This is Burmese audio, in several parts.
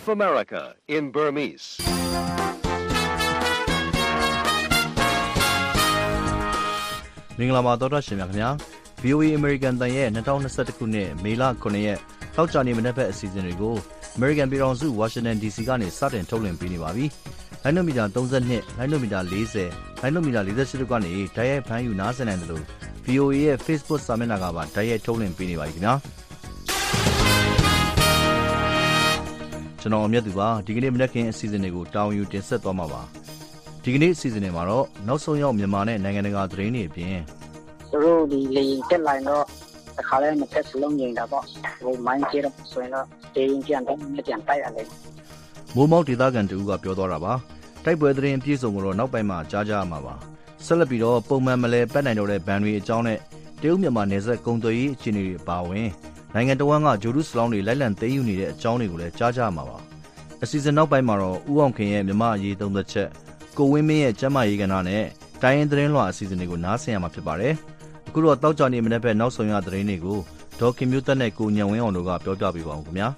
of America in Burmese. ။မင်္ဂလာပါသောတာရှင်များခင်ဗျာ VOA American တန်ရဲ့2021ခုနှစ်မေလ9ရက်တောက်ကြနေမနက်ဘက်အစီအစဉ်တွေကို American ပြည်ထောင်စု Washington DC ကနေစတင်ထုတ်လွှင့်ပေးနေပါပြီ။လိုင်းနိုမီတာ32, လိုင်းနိုမီတာ40, လိုင်းနိုမီတာ48တို့ကနေတိုက်ရိုက်ဖမ်းယူနားဆင်နိုင်တယ်လို့ VOA ရဲ့ Facebook စာမျက်နှာကပါတိုက်ရိုက်ထုတ်လွှင့်ပေးနေပါပြီခင်ဗျာ။ကျွန်တော်အမြတ်သူပါဒီကနေ့မနက်ခင်းအစီအစဉ်တွေကိုတာဝန်ယူတင်ဆက်သွားမှာပါ။ဒီကနေ့အစီအစဉ်တွေမှာတော့နောက်ဆုံးရောက်မြန်မာနဲ့နိုင်ငံတကာသတင်းတွေအပြင်သူတို့ဒီလေတက်လိုက်တော့အခါလဲနှစ်ဖက်စလုံးငြိမ်တာပေါ့ဟိုမိုင်းကျတော့ဆိုရင်တော့တင်းပြန်တော့မပြန်တိုက်ရတယ်မိုးမောက်ဒေသခံတူကပြောသွားတာပါတိုက်ပွဲသတင်းပြည့်စုံကိုတော့နောက်ပိုင်းမှာကြားကြရမှာပါဆက်လက်ပြီးတော့ပုံမှန်မလဲပတ်နိုင်တော့တဲ့ဘန်တွေအကြောင်းနဲ့တရုတ်မြန်မာနယ်စပ်ကုန်သွယ်ရေးအခြေအနေတွေပါဝင်နိုင်ငံတော်ကဂျိုဒုစလောင်းတွေလိုက်လံသိမ်းယူနေတဲ့အကြောင်းတွေကိုလည်းကြားကြရမှာပါအစီအစဉ်နောက်ပိုင်းမှာတော့ဦးအောင်ခင်ရဲ့မြမအရေးသုံးသက်ချက်ကိုဝင်းမင်းရဲ့ကျမ်းမာရေးကဏ္ဍနဲ့တိုင်းရင်းသတင်းလွှာအစီအစဉ်တွေကိုနားဆင်ရမှာဖြစ်ပါတယ်အခုတော့တောက်ကြနေမနေ့ပဲနောက်ဆုံးရသတင်းတွေကိုဒေါ်ခင်မျိုးသက်နဲ့ကိုညံဝင်းအောင်တို့ကပြောပြပေးပါဦးခင်ဗျာ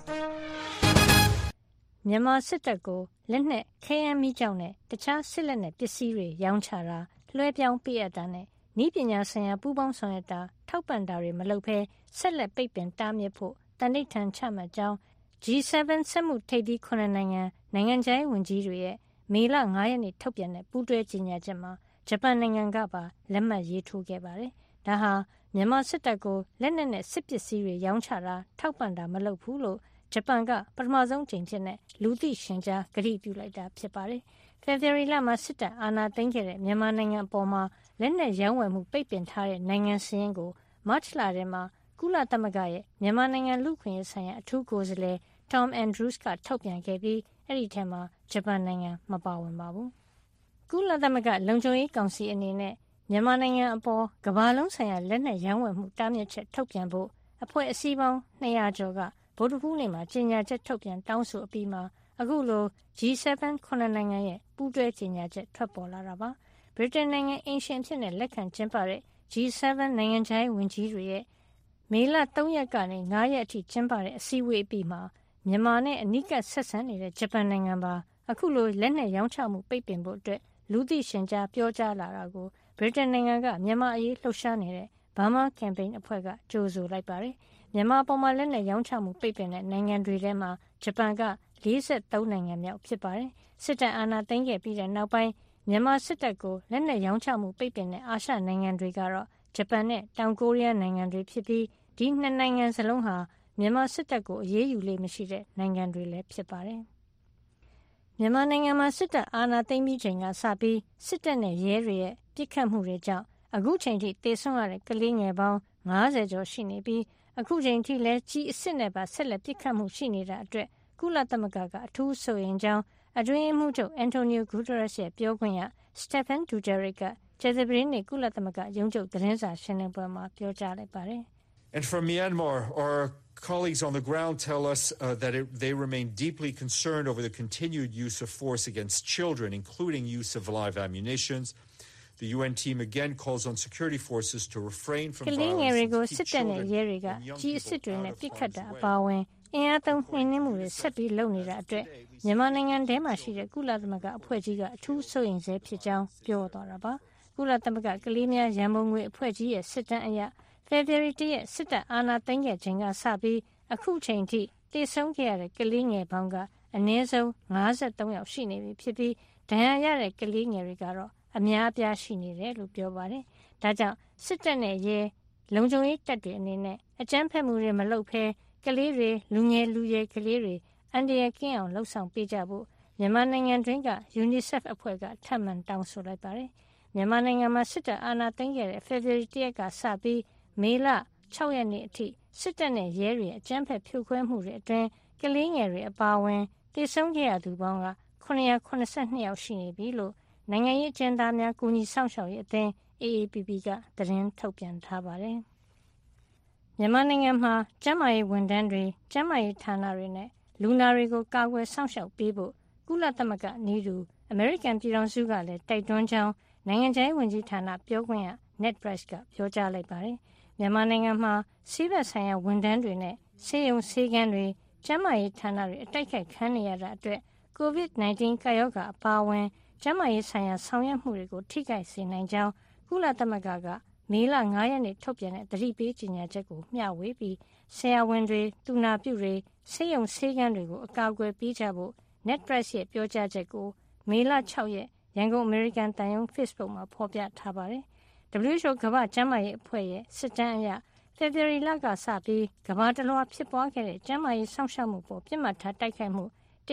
မြန်မာစစ်တပ်ကိုလက်နက်ခဲယမ်းမီးကျောက်နဲ့တခြားစစ်လက်နက်ပစ္စည်းတွေရောင်းချတာလွှဲပြောင်းပေးအပ်တာနဲ့နည်းပညာဆိုင်ရာပူးပေါင်းဆောင်ရွက်တာထောက်ပံ့တာတွေမလုပ်ဘဲဆက်လက်ပိတ်ပင်တားမြစ်ဖို့တန်ဋိဌာန်ချမှတ်ကြောင်း G7 စက်မှုထိပ်သီး9နိုင်ငံခြားရေးဝန်ကြီးတွေရဲ့မေလ9ရက်နေ့ထုတ်ပြန်တဲ့ပူးတွဲကြေညာချက်မှာဂျပန်နိုင်ငံကပါလက်မှတ်ရေးထိုးခဲ့ပါတယ်။ဒါဟာမြန်မာစစ်တပ်ကိုလက်နက်နဲ့စစ်ပစ္စည်းတွေရောင်းချတာထောက်ပံ့တာမလုပ်ဘူးလို့ဂျပန်ကပထမဆုံးကြိမ်ဖြစ်တဲ့လူသိရှင်ကြားကတိပြုလိုက်တာဖြစ်ပါတယ်။ဖေဖော်ဝါရီလမှာစစ်တပ်အာဏာသိမ်းခဲ့တဲ့မြန်မာနိုင်ငံအပေါ်မှာလက်နက်ရောင်းဝယ်မှုပိတ်ပင်ထားတဲ့နိုင်ငံစာရင်းကိုမတ်လထဲမှာကုလသမဂ္ဂရဲ့မြန်မာနိုင်ငံလူ့အခွင့်အရေးဆိုင်ရာအထူးကိုယ်စားလှယ် Tom Andrews ကထုတ်ပြန်ခဲ့ပြီးအဲ့ဒီထဲမှာဂျပန်နိုင်ငံမပါဝင်ပါဘူး။ကုလသမဂ္ဂလုံခြုံရေးကောင်စီအနေနဲ့မြန်မာနိုင်ငံအပေါ်ကမ္ဘာလုံးဆိုင်ရာလက်နက်ရောင်းဝယ်မှုတားမြစ်ချက်ထုတ်ပြန်ဖို့အဖွဲ့အစည်းပေါင်း200ကျော်ကဗုဒ္ဓဟူးနေ့မှာကြေညာချက်ထုတ်ပြန်တောင်းဆိုအပြီးမှာအခုလို G7 နိုင်ငံရဲ့ပူးတွဲကြေညာချက်ထွက်ပေါ်လာတာပါ။ဗြိတိန်နိုင်ငံအင်ရှင်ဖြစ်တဲ့လက်ခံကျင်းပတဲ့ G7 နိုင်ငံခြားရေးဝန်ကြီးတွေရဲ့မေလ3ရက်ကနေ9ရက်အထိကျင်းပတဲ့အစည်းအဝေးအပြီးမှာမြန်မာနဲ့အနီးကပ်ဆက်ဆံနေတဲ့ဂျပန်နိုင်ငံပါအခုလိုလက်နက်ရောင်းချမှုပိတ်ပင်ဖို့အတွက်လူသိရှင်ကြားပြောကြားလာတာကိုဗြိတိန်နိုင်ငံကမြန်မာအရေးလှုပ်ရှားနေတဲ့ Burma Campaign အဖွဲ့ကကြိုဆိုလိုက်ပါတယ်။မြန်မာပေါ်မှာလက်နက်ရောင်းချမှုပိတ်ပင်တဲ့နိုင်ငံတွေထဲမှာဂျပန်က43နိုင်ငံမြောက်ဖြစ်ပါတယ်။စစ်တပ်အာဏာသိမ်းခဲ့ပြီးတဲ့နောက်ပိုင်းမြန်မာစစ်တပ်ကိုလက်နက်ရောင်းချမှုပိတ်ပင်တဲ့အာရှနိုင်ငံတွေကတော့ဂျပန်နဲ့တောင်ကိုရီးယားနိုင်ငံတွေဖြစ်ပြီးဒီနှစ်နိုင်ငံစလုံးဟာမြန်မာစစ်တပ်ကိုအရေးယူလေမရှိတဲ့နိုင်ငံတွေလည်းဖြစ်ပါတယ်။မြန်မာနိုင်ငံမှာစစ်တပ်အာဏာသိမ်းပြီးချိန်ကစပြီးစစ်တပ်နဲ့ရဲတွေရဲ့ပစ်ခတ်မှုတွေကြောင့်အခုချိန်ထိသေဆုံးရတဲ့ကလေးငယ်ပေါင်း90ကျော်ရှိနေပြီးအခုချိန်ထိလည်းကြီးအစ်စ်နဲ့ပါဆက်လက်ပစ်ခတ်မှုရှိနေတာအတွက်ကုလသမဂ္ဂကအထူးဆိုရင်ကြောင်းအတွင်းမှုချုပ်အန်တိုနီယိုဂူတရက်စ်ရဲ့ပြောခွင့်ရစတက်ဖန်ဒူဂျာရစ်ကကျေသပရင်းနဲ့ကုလသမဂ္ဂရုံးချုပ်သတင်းစာရှင်းလင်းပွဲမှာပြောကြားလိုက်ပါတယ်။ And from Myanmar, our colleagues on the ground tell us that they remain deeply concerned over the continued use of force against children, including use of live ammunitions. The UN team again calls on security forces to refrain from violence and keep children and young people out of harm's way. အင်အားသုံးနှိမ်နင်းမှုတွေဆက်ပြီးလုပ်နေတာအတွက်မြန်မာနိုင်ငံထဲမှာရှိတဲ့ကုလသမဂ္ဂအဖွဲ့ကြီးကအထူးစိုးရိမ်ဆဲဖြစ်ကြောင်းပြောသွားတာပါကုလသမဂ္ဂကလေးများရန်ပုံငွေအဖွဲ့ကြီးရဲ့စစ်တမ်းအရဖေဖော်ဝါရီ ရက်စစ်တပ်အာဏာသိမ်းခဲ့ချိန်ကစပြီးအခုချိန်ထိသေဆုံးခဲ့ရတဲ့ကလေးငယ်ပေါင်းကအနည်းဆုံး53ယောက်ရှိနေပြီဖြစ်ပြီးဒဏ်ရာရတဲ့ကလေးငယ်တွေကတော့အများအပြားရှိနေတယ်လို့ပြောပါတယ်ဒါကြောင့်စစ်တပ်နဲ့ရဲလုံခြုံရေးတပ်တွေအနေနဲ့အကြမ်းဖက်မှုတွေမလုပ်ဘဲကလေးတွေလူငယ်လူရွယ်ကလေးတွေအန္တရာယ်ကင်းအောင်လှုပ်ဆောင်ပေးကြဖို့မြန်မာနိုင်ငံတွင်းက UNICEF အဖွဲ့ကထပ်မံတောင်းဆိုလိုက်ပါတယ်မြန်မာနိုင်ငံမှာစစ်တပ်အာဏာသိမ်းခဲ့တဲ့ဖေဖော်ဝါရီ ရက်ကစပြီးမေလ6ရက်နေ့အထိစစ်တပ်နဲ့ရဲတွေအကြမ်းဖက်ဖြိုခွဲမှုတွေအတွင်းကလေးငယ်တွေအပါအဝင်သေဆုံးခဲ့ရသူပေါင်းက982ယောက်ရှိနေပြီလို့နိုင်ငံရေးအကျဉ်းသားများကူညီဆောင်ရှောက်ရေးအသင်း AAPP ကသတင်းထုတ်ပြန်ထားပါတယ်။မြန်မာနိုင်ငံမှာကျန်းမာရေးဝန်ထမ်းတွေကျန်းမာရေးဌာနတွေနဲ့လူနာတွေကိုကာကွယ်ဆောင်ရှောက်ပေးဖို့ကုလသမဂ္ဂနည်းတူအမေရိကန်ပြည်ထောင်စုကလည်းတိုက်တွန်းကြောင်းနိုင်ငံခြားရေးဝန်ကြီးဌာနပြောခွင့်ရ Ned Price ကပြောကြားလိုက်ပါတယ်။မြန်မာနိုင်ငံမှာဆေးဘက်ဆိုင်ရာဝန်ထမ်းတွေနဲ့ဆေးရုံဆေးခန်းတွေကျန်းမာရေးဌာနတွေအတိုက်ခိုက်ခံနေရတာအတွက် COVID-19 ကပ်ရောဂါအပါအဝင်ကျန်းမာရေးဆိုင်ရာဆောင်ရွက်မှုတွေကိုထိခိုက်စေနိုင်ကြောင်းကုလသမဂ္ဂကမေလ 9 ရက်နေ့ထုတ်ပြန်တဲ့သတိပေးကြေညာချက်ကိုမျှဝေပြီးဆရာဝန်တွေသူနာပြုတွေဆေးရုံဆေးခန်းတွေကိုအကာအကွယ်ပေးကြဖို့ NetPress ရဲ့ပြောကြားချက်ကိုမေလ 6 ရက်ရန်ကုန်အမေရိကန်တန်ယုံ Facebook မှာဖော်ပြထားပါတယ်။ WHO ကမ္ဘာ့ကျန်းမာရေးအဖွဲ့ရဲ့စစ်တမ်းအရဖေဖော်ဝါရီလကစပြီးကမ္ဘာတလွှားဖြစ်ပွားခဲ့တဲ့ကျန်းမာရေးစောင့်ရှောက်မှုပေါ်ပြစ်မှတ်ထားတိုက်ခိုက်မှု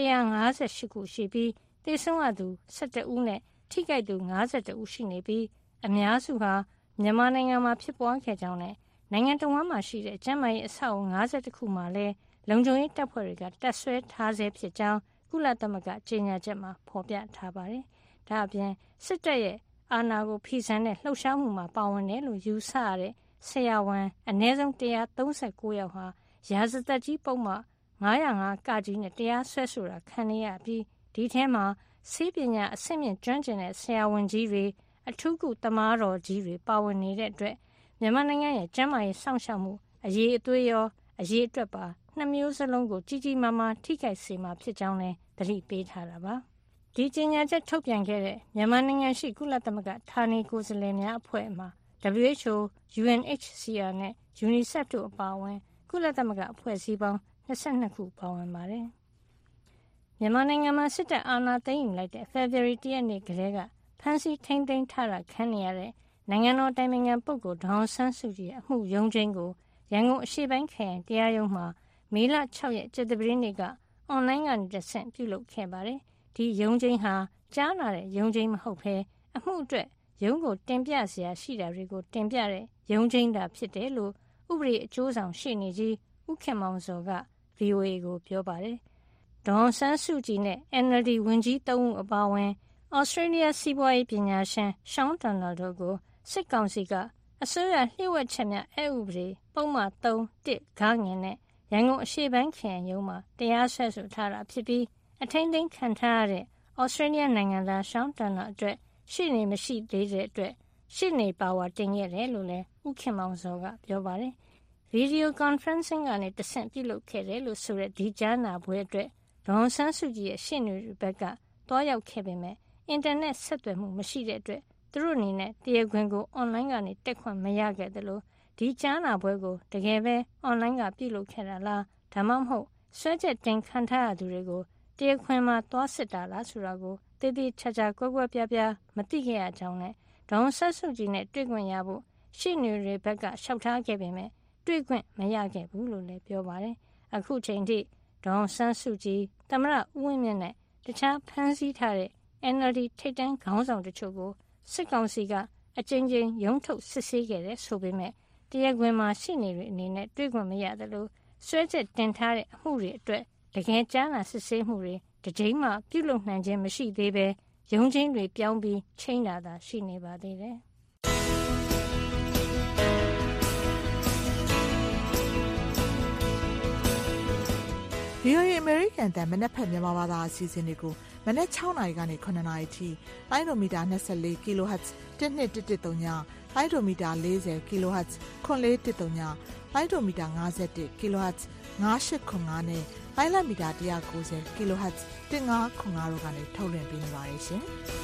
158ခုရှိပြီးသေဆုံးရသူ17ဦးနဲ့ထိခိုက်သူ52ဦးရှိနေပြီးအများစုဟာမြန်မာနိုင်ငံမှာဖြစ်ပွားခဲ့ကြောင်းနဲ့နိုင်ငံတော်ဝန်မှရှိတဲ့ကျန်းမာရေးအဆောက်အအုံ52ခုမှာလည်းလုံခြုံရေးတပ်ဖွဲ့တွေကတပ်ဆွဲထားဆဲဖြစ်ကြောင်းကုလသမဂ္ဂကြေညာချက်မှာဖော်ပြထားပါတယ်။ဒါအပြင်စစ်တပ်ရဲ့အာဏာကိုဖီဆန်တဲ့လှုပ်ရှားမှုမှာပါဝင်တယ်လို့ယူဆရတဲ့ဆရာဝန်အနည်းဆုံး139ယောက်ဟာရာဇသတ်ကြီးပုံမှန်905 ကကြီးနဲ့တရားစွဲဆိုတာခံနေရပြီးဒီထဲမှာဆေးပညာအဆင့်မြင့်ကျွမ်းကျင်တဲ့ဆရာဝန်ကြီးတွေအထူးကုသမားတော်ကြီးတွေပါဝင်နေတဲ့အတွက်မြန်မာနိုင်ငံရဲ့ကျန်းမာရေးစောင့်ရှောက်မှုအရေးအသွေးရောအရေးအတွက်ပါနှစ်မျိုးစလုံးကိုကြီးကြီးမားမားထိခိုက်စေမှာဖြစ်ကြောင်းလည်းသတိပေးထားတာပါဒီကြေညာချက်ထုတ်ပြန်ခဲ့တဲ့မြန်မာနိုင်ငံရှိကုလသမဂ္ဂဌာနေကိုယ်စားလှယ်များအဖွဲ့မှာ WHO, UNHCR နဲ့ UNICEF တို့အပါအဝင်ကုလသမဂ္ဂအဖွဲ့အစည်းပေါင်း22ခုပါဝင်ပါတယ်မြန်မာနိုင်ငံမှာစစ်တပ်အာဏာသိမ်းယူလိုက်တဲ့ February 1 ရက်နေ့ကတည်းကဖမ်းဆီးထိန်းသိမ်းထားတာခံနေရတဲ့နိုင်ငံတော်တိုင်ပင်ခံပုဂ္ဂိုလ်ဒေါ်အောင်ဆန်းစုကြည်ရဲ့အမှုရုံးချိန်းကိုရန်ကုန်အရှေ့ပိုင်းခရိုင်တရားရုံးမှာမေလ 6 ရက်ကြာသပတေးနေ့ကအွန်လိုင်းကနေတဆင့်ပြုလုပ်ခဲ့ပါတယ်။ဒီရုံးချိန်းဟာကြားနာတဲ့ရုံးချိန်းမဟုတ်ဘဲအမှုအတွက်ရုံးကိုတင်ပြစရာရှိတာတွေကိုတင်ပြတဲ့ရုံးချိန်းသာဖြစ်တယ်လို့ဥပဒေအကျိုးဆောင်ရှေ့နေကြီးဦးခင်မောင်စောက VOA ကိုပြောပါတယ်။ဒေါ်အောင်ဆန်းစုကြည်နဲ့ NLD ဝန်ကြီး3ဦးအပါအဝင်ဩစတြေးလျစီးပွားရေးပညာရှင်ရှောင်းတန်နယ်တို့ကိုစစ်ကောင်စီကအစိုးရလျှို့ဝှက်ချက်များအက်ဥပဒေပုံမှန်3 1ဂါငင်နဲ့ရန်ကုန်အရှေ့ပိုင်းခရိုင်ရုံးမှာတရားစွဲဆိုထားတာဖြစ်ပြီးအထိန်းသိမ်းခံထားရတဲ့ဩစတြေးလျနိုင်ငံသားရှောင်းတန်နယ်အတွက်ရှေ့နေမရှိသေးတဲ့အတွက်ရှေ့နေပါဝါတင်ခဲ့တယ်လို့လည်းဦးခင်မောင်စောကပြောပါတယ်။ Video conferencing ကနေတဆင့်ပြုလုပ်ခဲ့တယ်လို့ဆိုတဲ့ဒီကြားနာပွဲအတွက်ဒေါ်အောင်ဆန်းစုကြည်ရဲ့ရှေ့နေတွေဘက်ကတွားရောက်ခဲ့ပေမဲ့အင်တာနက်ဆက်သွယ်မှုမရှိတဲ့အတွက်သူတို့အနေနဲ့တရားခွင်ကိုအွန်လိုင်းကနေတက်ခွင့်မရခဲ့သလိုဒီကြားနာပွဲကိုတကယ်ပဲအွန်လိုင်းကပြုလုပ်ခဲ့တာလားဒါမှမဟုတ်ဆွဲချက်တင်ခံထားရသူတွေကိုတရားခွင်မှာတွားစစ်တာလားဆိုတာကိုသေသေးချာချာကွဲကွဲပြားပြားမသိခဲ့ရကြောင်းနဲ့ဒေါ်အောင်ဆန်းစုကြည်နဲ့တွေ့ခွင့်ရဖို့ရှေ့နေတွေဘက်ကလျှောက်ထားခဲ့ပေမဲ့တွေ့ခွင့်မရခဲ့ဘူးလို့လည်းပြောပါတယ်။အခုချိန်ထိဒေါ်အောင်ဆန်းစုကြည်သမ္မတဦးဝင်းမြင့်နဲ့တခြားဖမ်းဆီးထားတဲ့ NLD ထိပ်တန်းခေါင်းဆောင်တချို့ကိုစစ်ကောင်စီကအကြိမ်ကြိမ်ရုံးထုတ်စစ်ဆေးခဲ့တယ်ဆိုပေမဲ့တရားခွင်မှာရှေ့နေတွေအနေနဲ့တွေ့ခွင့်မရသလိုဆွဲချက်တင်ထားတဲ့အမှုတွေအတွက်တကယ်ကြားနာစစ်ဆေးမှုတွေတစ်ကြိမ်မှပြုလုပ်နိုင်ခြင်းမရှိသေးဘဲရုံးချင်းတွေပြောင်းပြီးချိန်တာသာရှိနေပါသေးတယ်။ VOA American တန်မနက်ဖက်မြန်မာဘာသာအစီအစဉ်တွေကိုမနက်6နာရီကနေ9နာရီထိလိုင်းဒိုမီတာ24 kHz 1213ညလိုင်းဒိုမီတာ40 kHz 9413ညလိုင်းဒိုမီတာ51 kHz 9895နဲ့လိုင်းလမီတာ190 kHz 1505တို့ကနေထုတ်လွှင့်ပေးနေပါတယ်ရှင်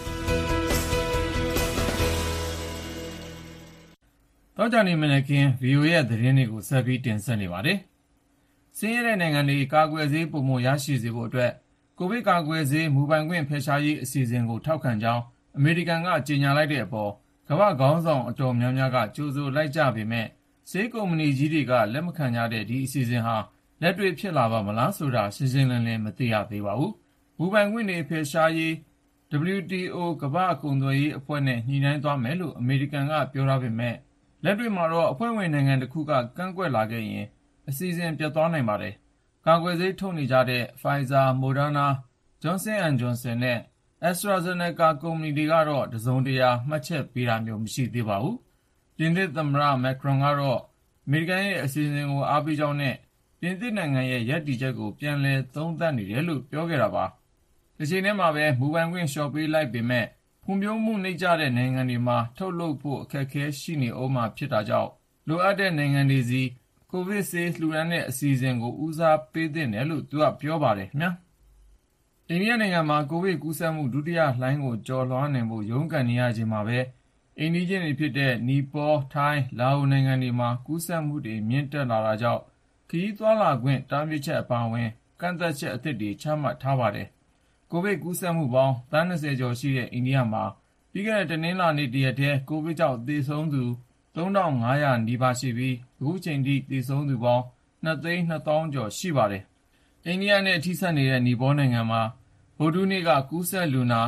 ။တောကြနေမနေ့က VOA ရဲ့သတင်းတွေကိုဆက်ပြီးတင်ဆက်နေပါတယ်။ဆင်းရဲတဲ့နိုင်ငံတွေကာကွယ်ဆေးပုံမရရှိစေဖို့အတွက်ကိုဗစ်ကာကွယ်ဆေးမူပိုင်ခွင့်ဖယ်ရှားရေးအစီအစဉ်ကိုထောက်ခံကြောင်းအမေရိကန်ကကြေညာလိုက်တဲ့အပေါ်ကမ္ဘာ့ခေါင်းဆောင်အတော်များများကကြိုဆိုလိုက်ကြပေမဲ့ဆေးကုမ္ပဏီကြီးတွေကလက်မခံကြတဲ့ဒီအစီအစဉ်ဟာလက်တွေ့ဖြစ်လာပါမလားဆိုတာရှင်းရှင်းလင်းလင်းမသိရသေးပါဘူး။မူပိုင်ခွင့်တွေဖယ်ရှားရေး WTO ကမ္ဘာ့ကုန်သွယ်ရေးအဖွဲ့နဲ့ညှိနှိုင်းသွားမယ်လို့အမေရိကန်ကပြောထားပေမဲ့လက်တွေ့မှာတော့အဖွဲ့ဝင်နိုင်ငံတစ်ခုကကန့်ကွက်လာခဲ့ရင်အစီအစဉ်ပြတ်သွားနိုင်ပါတယ်။ကာကွယ်ဆေးထုတ်နေကြတဲ့ Pfizer, Moderna, Johnson & Johnson နဲ့ AstraZeneca ကုမ္ပဏီတွေကတော့တစုံတရာမှတ်ချက်ပေးတာမျိုးမရှိသေးပါဘူး။ပြင်သစ်သမ္မတ Macron ကတော့အမေရိကန်ရဲ့အစီအစဉ်ကိုအားပေးကြောင်းနဲ့ပြင်သစ်နိုင်ငံရဲ့ရပ်တည်ချက်ကိုပြန်လည်သုံးသပ်နေတယ်လို့ပြောခဲ့တာပါ။ဒီချိန်ထဲမှာပဲမူပိုင်ခွင့်လျှော့ပေးလိုက်ပေမဲ့ဖွံ့ဖြိုးမှုနှိမ့်ကျတဲ့နိုင်ငံတွေမှာထုတ်လုပ်ဖို့အခက်အခဲရှိနေဦးမှာဖြစ်တာကြောင့်လိုအပ်တဲ့နိုင်ငံတွေစီကိုဗစ်ဆေးလှူဒါန်းတဲ့အစီအစဉ်ကိုဦးစားပေးသင့်တယ်လို့သူကပြောပါတယ်ခင်ဗျာ။အိန္ဒိယနိုင်ငံမှာကိုဗစ်ကူးစက်မှုဒုတိယလှိုင်းကိုကျော်လွှားနိုင်ဖို့ရုန်းကန်နေရချိန်မှာပဲအိန္ဒိယတွေဖြစ်တဲ့နီပေါ၊ထိုင်း၊လာအိုနိုင်ငံတွေမှာကူးစက်မှုတွေမြင့်တက်လာတာကြောင့်ခရီးသွားလာခွင့်တားမြစ်ချက်အပါအဝင်ကန့်သတ်ချက်အသစ်တွေချမှတ်ထားပါတယ်။ကိုဗစ်ကူးစက်မှုပေါင်းသန်း20ကျော်ရှိတဲ့အိန္ဒိယမှာပြီးခဲ့တဲ့တနင်္လာနေ့တရက်တည်းကိုဗစ်ကြောင့်သေဆုံးသူ3500နီးပါးရှိပြီးအခုချိန်ထိသေဆုံးသူပေါင်း2,200,000ကျော်ရှိပါတယ်။အိန္ဒိယနဲ့ထိစပ်နေတဲ့နီပေါနိုင်ငံမှာဗုဒ္ဓဟူးနေ့ကကူးစက်လူနာ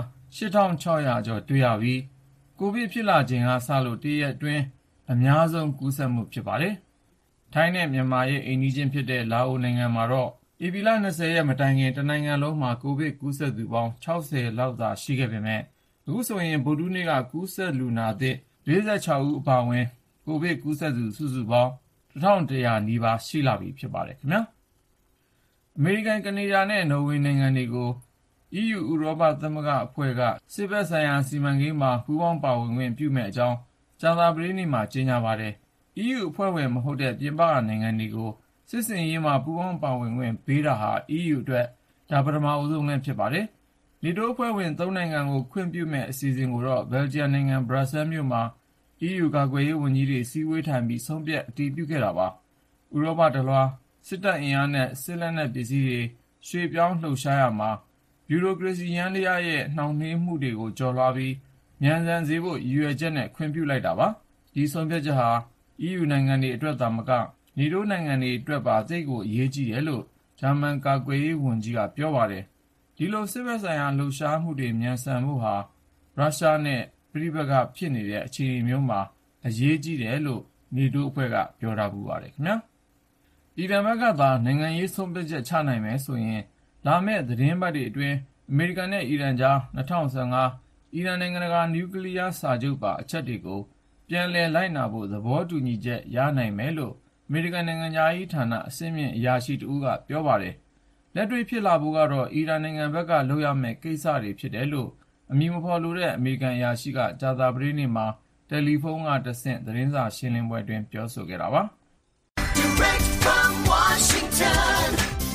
8,600ကျော်တွေ့ရပြီးကိုဗစ်ဖြစ်လာချိန်ကစလို့တရက်အတွင်းအများဆုံးကူးစက်မှုဖြစ်ပါတယ်။ထိုင်းနဲ့မြန်မာရဲ့အိမ်နီးချင်းဖြစ်တဲ့လာအိုနိုင်ငံမှာတော့ဧပြီလ20ရက်မတိုင်ခင်တနိုင်ငံလုံးမှာကိုဗစ်ကူးစက်သူပေါင်း60လောက်သာရှိခဲ့ပေမဲ့အခုဆိုရင်ဗုဒ္ဓဟူးနေ့ကကူးစက်လူနာသစ်46ဦးအပါအဝင်ကိုဗစ်ကူးစက်သူစုစုပေါင်း1,100နီးပါးရှိလာပြီဖြစ်ပါတယ်ခင်ဗျာ။အမေရိကန်၊ကနေဒါနဲ့နော်ဝေနိုင်ငံတွေကို EU ဥရောပသမဂ္ဂအဖွဲ့ကစစ်ဘက်ဆိုင်ရာစီမံကိန်းမှာပူးပေါင်းပါဝင်ခွင့်ပြုမယ့်အကြောင်းကြာသပတေးနေ့မှာကြေညာပါတယ်။ EU အဖွဲ့ဝင်မဟုတ်တဲ့ပြင်ပနိုင်ငံတွေကိုစစ်ဆင်ရေးမှာပူးပေါင်းပါဝင်ခွင့်ပေးတာဟာ EU အတွက်ဒါပထမဆုံးလည်းဖြစ်ပါတယ်။ NATO အဖွဲ့ဝင်3နိုင်ငံကိုခွင့်ပြုမယ့်အစီအစဉ်ကိုတော့ဘယ်လ်ဂျီယံနိုင်ငံဘရပ်ဆဲလ်မြို့မှာ EU ကာကွယ်ရေးဝန်ကြီးတွေစည်းဝေးထိုင်ပြီးဆုံးဖြတ်အတည်ပြုခဲ့တာပါ။ဥရောပတလွှားစစ်တပ်အင်အားနဲ့စစ်လက်နက်ပစ္စည်းတွေရွှေ့ပြောင်းလှုပ်ရှားရာမှာဗျူရိုကရေစီယန္တရားရဲ့နှောင့်နှေးမှုတွေကိုကျော်လွှားပြီးမြန်ဆန်စေဖို့ရည်ရွယ်ချက်နဲ့ခွင့်ပြုလိုက်တာပါ။ဒီဆုံးဖြတ်ချက်ဟာ EU နိုင်ငံတွေအတွက်သာမက NATO နိုင်ငံတွေအတွက်ပါသိပ်ကိုအရေးကြီးတယ်လို့ဂျာမန်ကာကွယ်ရေးဝန်ကြီးကပြောပါတယ်။ဒီလိုစစ်ဘက်ဆိုင်ရာလှုပ်ရှားမှုတွေမြန်ဆန်ဖို့ဟာရုရှားနဲ့ပဋိပက္ခဖြစ်နေတဲ့အခြေအနေမျိုးမှာအရေးကြီးတယ်လို့ NATO အဖွဲ့ကပြောထားဖူးပါတယ်ခင်ဗျာ။အီရန်ဘက်ကသာနိုင်ငံရေးဆုံးဖြတ်ချက်ချနိုင်မယ်ဆိုရင်လာမယ့်သီတင်းပတ်တွေအတွင်းအမေရိကန်နဲ့အီရန်ကြား2015အီရန်နိုင်ငံတကာနျူကလ িয়ার စာချုပ်ပါအချက်တွေကိုပြန်လည်လိုက်နာဖို့သဘောတူညီချက်ရနိုင်မယ်လို့အမေရိကန်နိုင်ငံခြားရေးဌာနအဆင့်မြင့်အရာရှိတဦးကပြောပါတယ်။လက်တွေ့ဖြစ်လာဖို့ကတော့အီရန်နိုင်ငံဘက်ကလုပ်ရမယ့်ကိစ္စတွေဖြစ်တယ်လို့အမည်မဖော်လိုတဲ့အမေရိကန်အရာရှိကကြာသပတေးနေ့မှာတယ်လီဖုန်းကတဆင့်သတင်းစာရှင်းလင်းပွဲအတွင်းပြောဆိုခဲ့တာပါ။ Direct from Washington,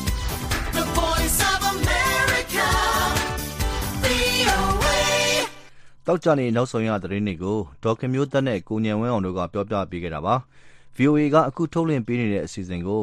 the voice of America, VOA. တောက်ကြနေနောက်ဆုံးရသတင်းတွေကိုဒေါက်ခင်မျိုးသက်နဲ့ကိုဉဏ်ဝင်းအောင်တို့ကပြောပြပေးခဲ့တာပါ။ VOA ကအခုထုတ်လွှင့်ပေးနေတဲ့အစီအစဉ်ကို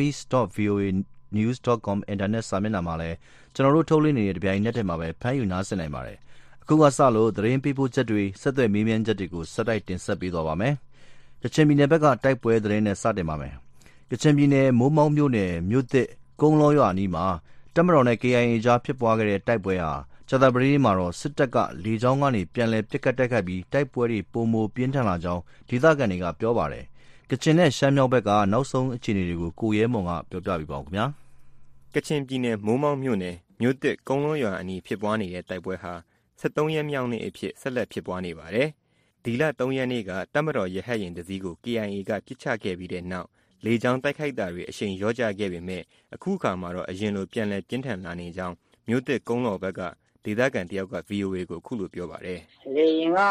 burmese.voanews.com အင်တာနက်စာမျက်နှာမှာလည်းကျွန်တော်တို့ထုတ်လွှင့်နေတဲ့တပြိုင်နက်တည်းမှာပဲဖမ်းယူနားဆင်နိုင်ပါတယ်။အခုကစလို့သတင်းပေးပို့ချက်တွေဆက်သွယ်မေးမြန်းချက်တွေကိုဆက်တိုက်တင်ဆက်ပေးသွားပါမယ်။ကချင်ပြည်နယ်ဘက်ကတိုက်ပွဲသတင်းနဲ့စတင်ပါမယ်။ကချင်ပြည်နယ်မိုးမောက်မြို့နယ်မြို့သစ်ကုန်းလောရွာအနီးမှာတပ်မတော်နဲ့ KIA ကြားဖြစ်ပွားခဲ့တဲ့တိုက်ပွဲဟာကြာသပတေးနေ့မှာတော့စစ်တပ်ကလေကြောင်းကနေပြန်လည်ပစ်ခတ်တိုက်ခိုက်ပြီးတိုက်ပွဲတွေပိုမိုပြင်းထန်လာကြောင်းဒေသခံတွေကပြောပါတယ်။ကချင်နဲ့ရှမ်းမြောက်ဘက်ကနောက်ဆုံးအခြေအနေတွေကိုကိုရဲမွန်ကပြောပြပေးပါဦးခင်ဗျာ။ကချင်ပြည်နယ်မိုးမောက်မြို့နယ်မြို့သစ်ကုန်းလောရွာအနီးဖြစ်ပွားနေတဲ့တိုက်ပွဲဟာ73ရက်မြောက်နေ့အဖြစ်ဆက်လက်ဖြစ်ပွားနေပါတယ်။ဒီလ3ရက်နေ့ကတပ်မတော်ရဟတ်ယာဉ်တစ်စီးကို KIA ကပစ်ချခဲ့ပြီးတဲ့နောက်လေကြောင်းတိုက်ခိုက်တာတွေအရှိန်လျော့ကျခဲ့ပေမဲ့အခုခါမှာတော့အရင်လိုပြန်လည်ပြင်းထန်လာနေကြောင်းမြို့သစ်ကုန်းလောဘက်ကဒေသခံတယောက်က VOA ကိုခုလိုပြောပါတယ်။လေရင်က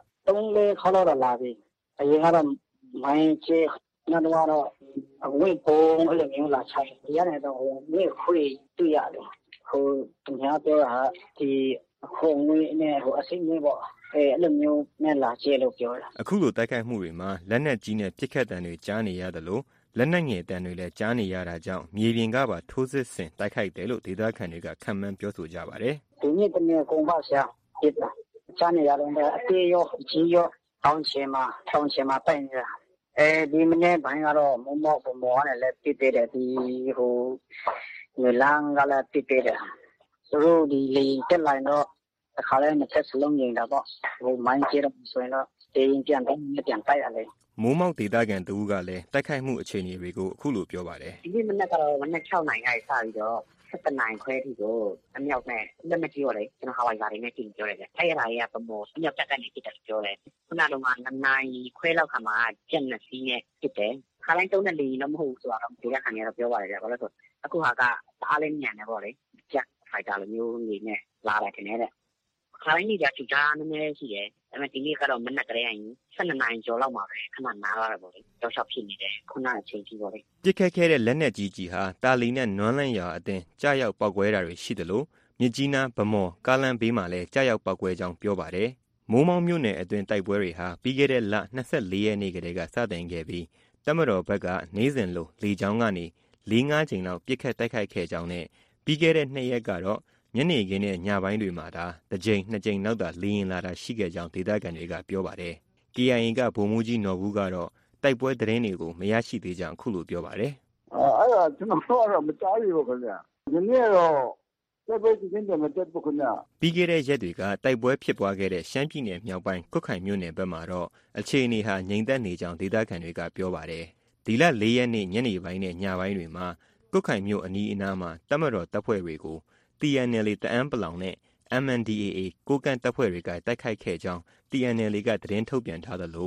3-4ခေါက်တော့လာပြီ။အရင်ကတော့မိုင်းကျဲနောက်တော့အဝိပုံအဲ့လိုမျိုးလာချိုင်။ဒီကနေတော့ဝိခွေတွေ့ရတယ်။ဟိုသူများပြောတာဒီအခုငွေနဲ့ဟိုအစိမ့်မျိုးပေါ့အဲ့လိုမျိုးနဲ့လာကျဲလို့ပြောတာအခုလိုတိုက်ခိုက်မှုတွေမှာလက်နက်ကြီးနဲ့ပစ်ခတ်တံတွေကြားနေရတယ်လို့လက်နက်ငယ်တံတွေလည်းကြားနေရတာကြောင့်မြေပြင်ကပါထိုးစစ်ဆင်တိုက်ခိုက်တယ်လို့ဒေသခံတွေကခံမှန်းပြောဆိုကြပါတယ်ဒီနေ့တနေ့ကုန်ပါဆရာပြစ်တာကြားနေရတယ်အတေးရောကြီးရောတောင်းချင်မှာတိုင်နေတာဒီမနေ့ဘိုင်းကတော့မမောက်ပေါ်မောနဲ့လည်းပြစ်တယ်ဒီဟိုမြေလန်းကလည်းပြစ်တယ်သူတို့ဒီလေတက်လိုက်တော့အခါလေးနှစ်ဆက်စလုံးနေတာပေါ့ဟိုမိုင်းကျတော့ဆိုရင်တော့တင်းပြန်တိုက်ရတယ်မိုးမောက်ဒေသခံတူကလည်းတိုက်ခိုက်မှုအခြေအနေတွေကိုအခုလိုပြောပါတယ်ဒီမနေ့ကတော့မနေ့6နိုင်ကနေစပြီးတော့7နိုင်ခွဲထိကိုအမြောက်နဲ့လက်မကြီးရောလေကျွန်တော်ဟာဝိုင်ဇာတွေနဲ့ကြည့်ပြောတယ်အဲ့အရာတွေကပမောအမြောက်တက်ကနေပြစ်တယ်ပြောတယ်ခုနကတော့2နိုင်ခွဲလောက်ခါမှာကျက်နှစ်စီးနဲ့ပြစ်တယ်ခါတိုင်းတုံးတဲ့လေတော့မဟုတ်ဘူးဆိုတော့ဒီကခံရတော့ပြောပါတယ်ဘာလို့ဆိုအခုဟာကအားလေးညံနေပေါ့လေကျက်ဖိုက်တာလိုမျိုးနေနဲ့လာတယ်ထင်တယ်ခခိုင်းနေတာသူသားနည်းနည်းရှိတယ်ဒါပေမဲ့ဒီနေ့ကတော့မနက်ကလေးရင်12နိုင်ကျော်လောက်မှာပဲခဏနားလာတယ်ပေါ့လေတောက်လျှောက်ဖြစ်နေတယ်ခုနအချိန်ကြီးပေါ့လေပြစ်ခတ်ခဲ့တဲ့လက်နက်ကြီးဟာတာလီနဲ့နွမ်းလန်းရွာအတင်းကြားရောက်ပောက်ကွဲတာတွေရှိတယ်လို့မြစ်ကြီးနားဗမော်ကားလမ်းဘေးမှာလည်းကြားရောက်ပောက်ကွဲကြောင်းပြောပါတယ်မိုးမောင်းမြို့နယ်အတွင်းတိုက်ပွဲတွေဟာပြီးခဲ့တဲ့လ24ရက်နေ့ကတည်းကစတင်ခဲ့ပြီးတပ်မတော်ဘက်ကနေ့စဉ်လိုလေကြောင်းကနေ4-5ကြိမ်လောက်ပြစ်ခတ်တိုက်ခိုက်ခဲ့ကြောင်းနဲ့ပြီးခဲ့တဲ့2ရက်ကတော့ညနေခင်းနဲ့ညပိုင်းတွေမှာတစ်ကြိမ်2ကြိမ်လောက်သာလေရင်လာတာရှိခဲ့ကြောင်းဒေသခံတွေကပြောပါတယ်။ KIA ကဗိုလ်မှူးကြီးနော်ဘူးကတော့တိုက်ပွဲသတင်းတွေကိုမရရှိသေးကြောင်းအခုလိုပြောပါတယ်။အဲ့ဒါကျွန်တော်ကတော့မကြားရဘူးခင်ဗျ။ဒီနေ့တော့တိုက်ပွဲကြီးတင်မတက်ဘူးခင်ဗျ။ပြီးခဲ့တဲ့ရက်တွေကတိုက်ပွဲဖြစ်ပွားခဲ့တဲ့ရှမ်းပြည်နယ်မြောက်ပိုင်းကွတ်ခိုင်မြို့နယ်ဘက်မှာတော့အခြေအနေဟာငြိမ်သက်နေကြောင်းဒေသခံတွေကပြောပါတယ်။ဒီလ4ရက်နေ့ညနေပိုင်းနဲ့ညပိုင်းတွေမှာကွတ်ခိုင်မြို့အနီးအနားမှာတပ်မတော်တပ်ဖွဲ့တွေကိုTNLA တအန်းပလောင်နဲ့ MNDAA ကိုးကန့်တပ်ဖွဲ့တွေကတိုက်ခိုက်ခဲ့ကြောင်း TNLA ကသတင်းထုတ်ပြန်ထားသလို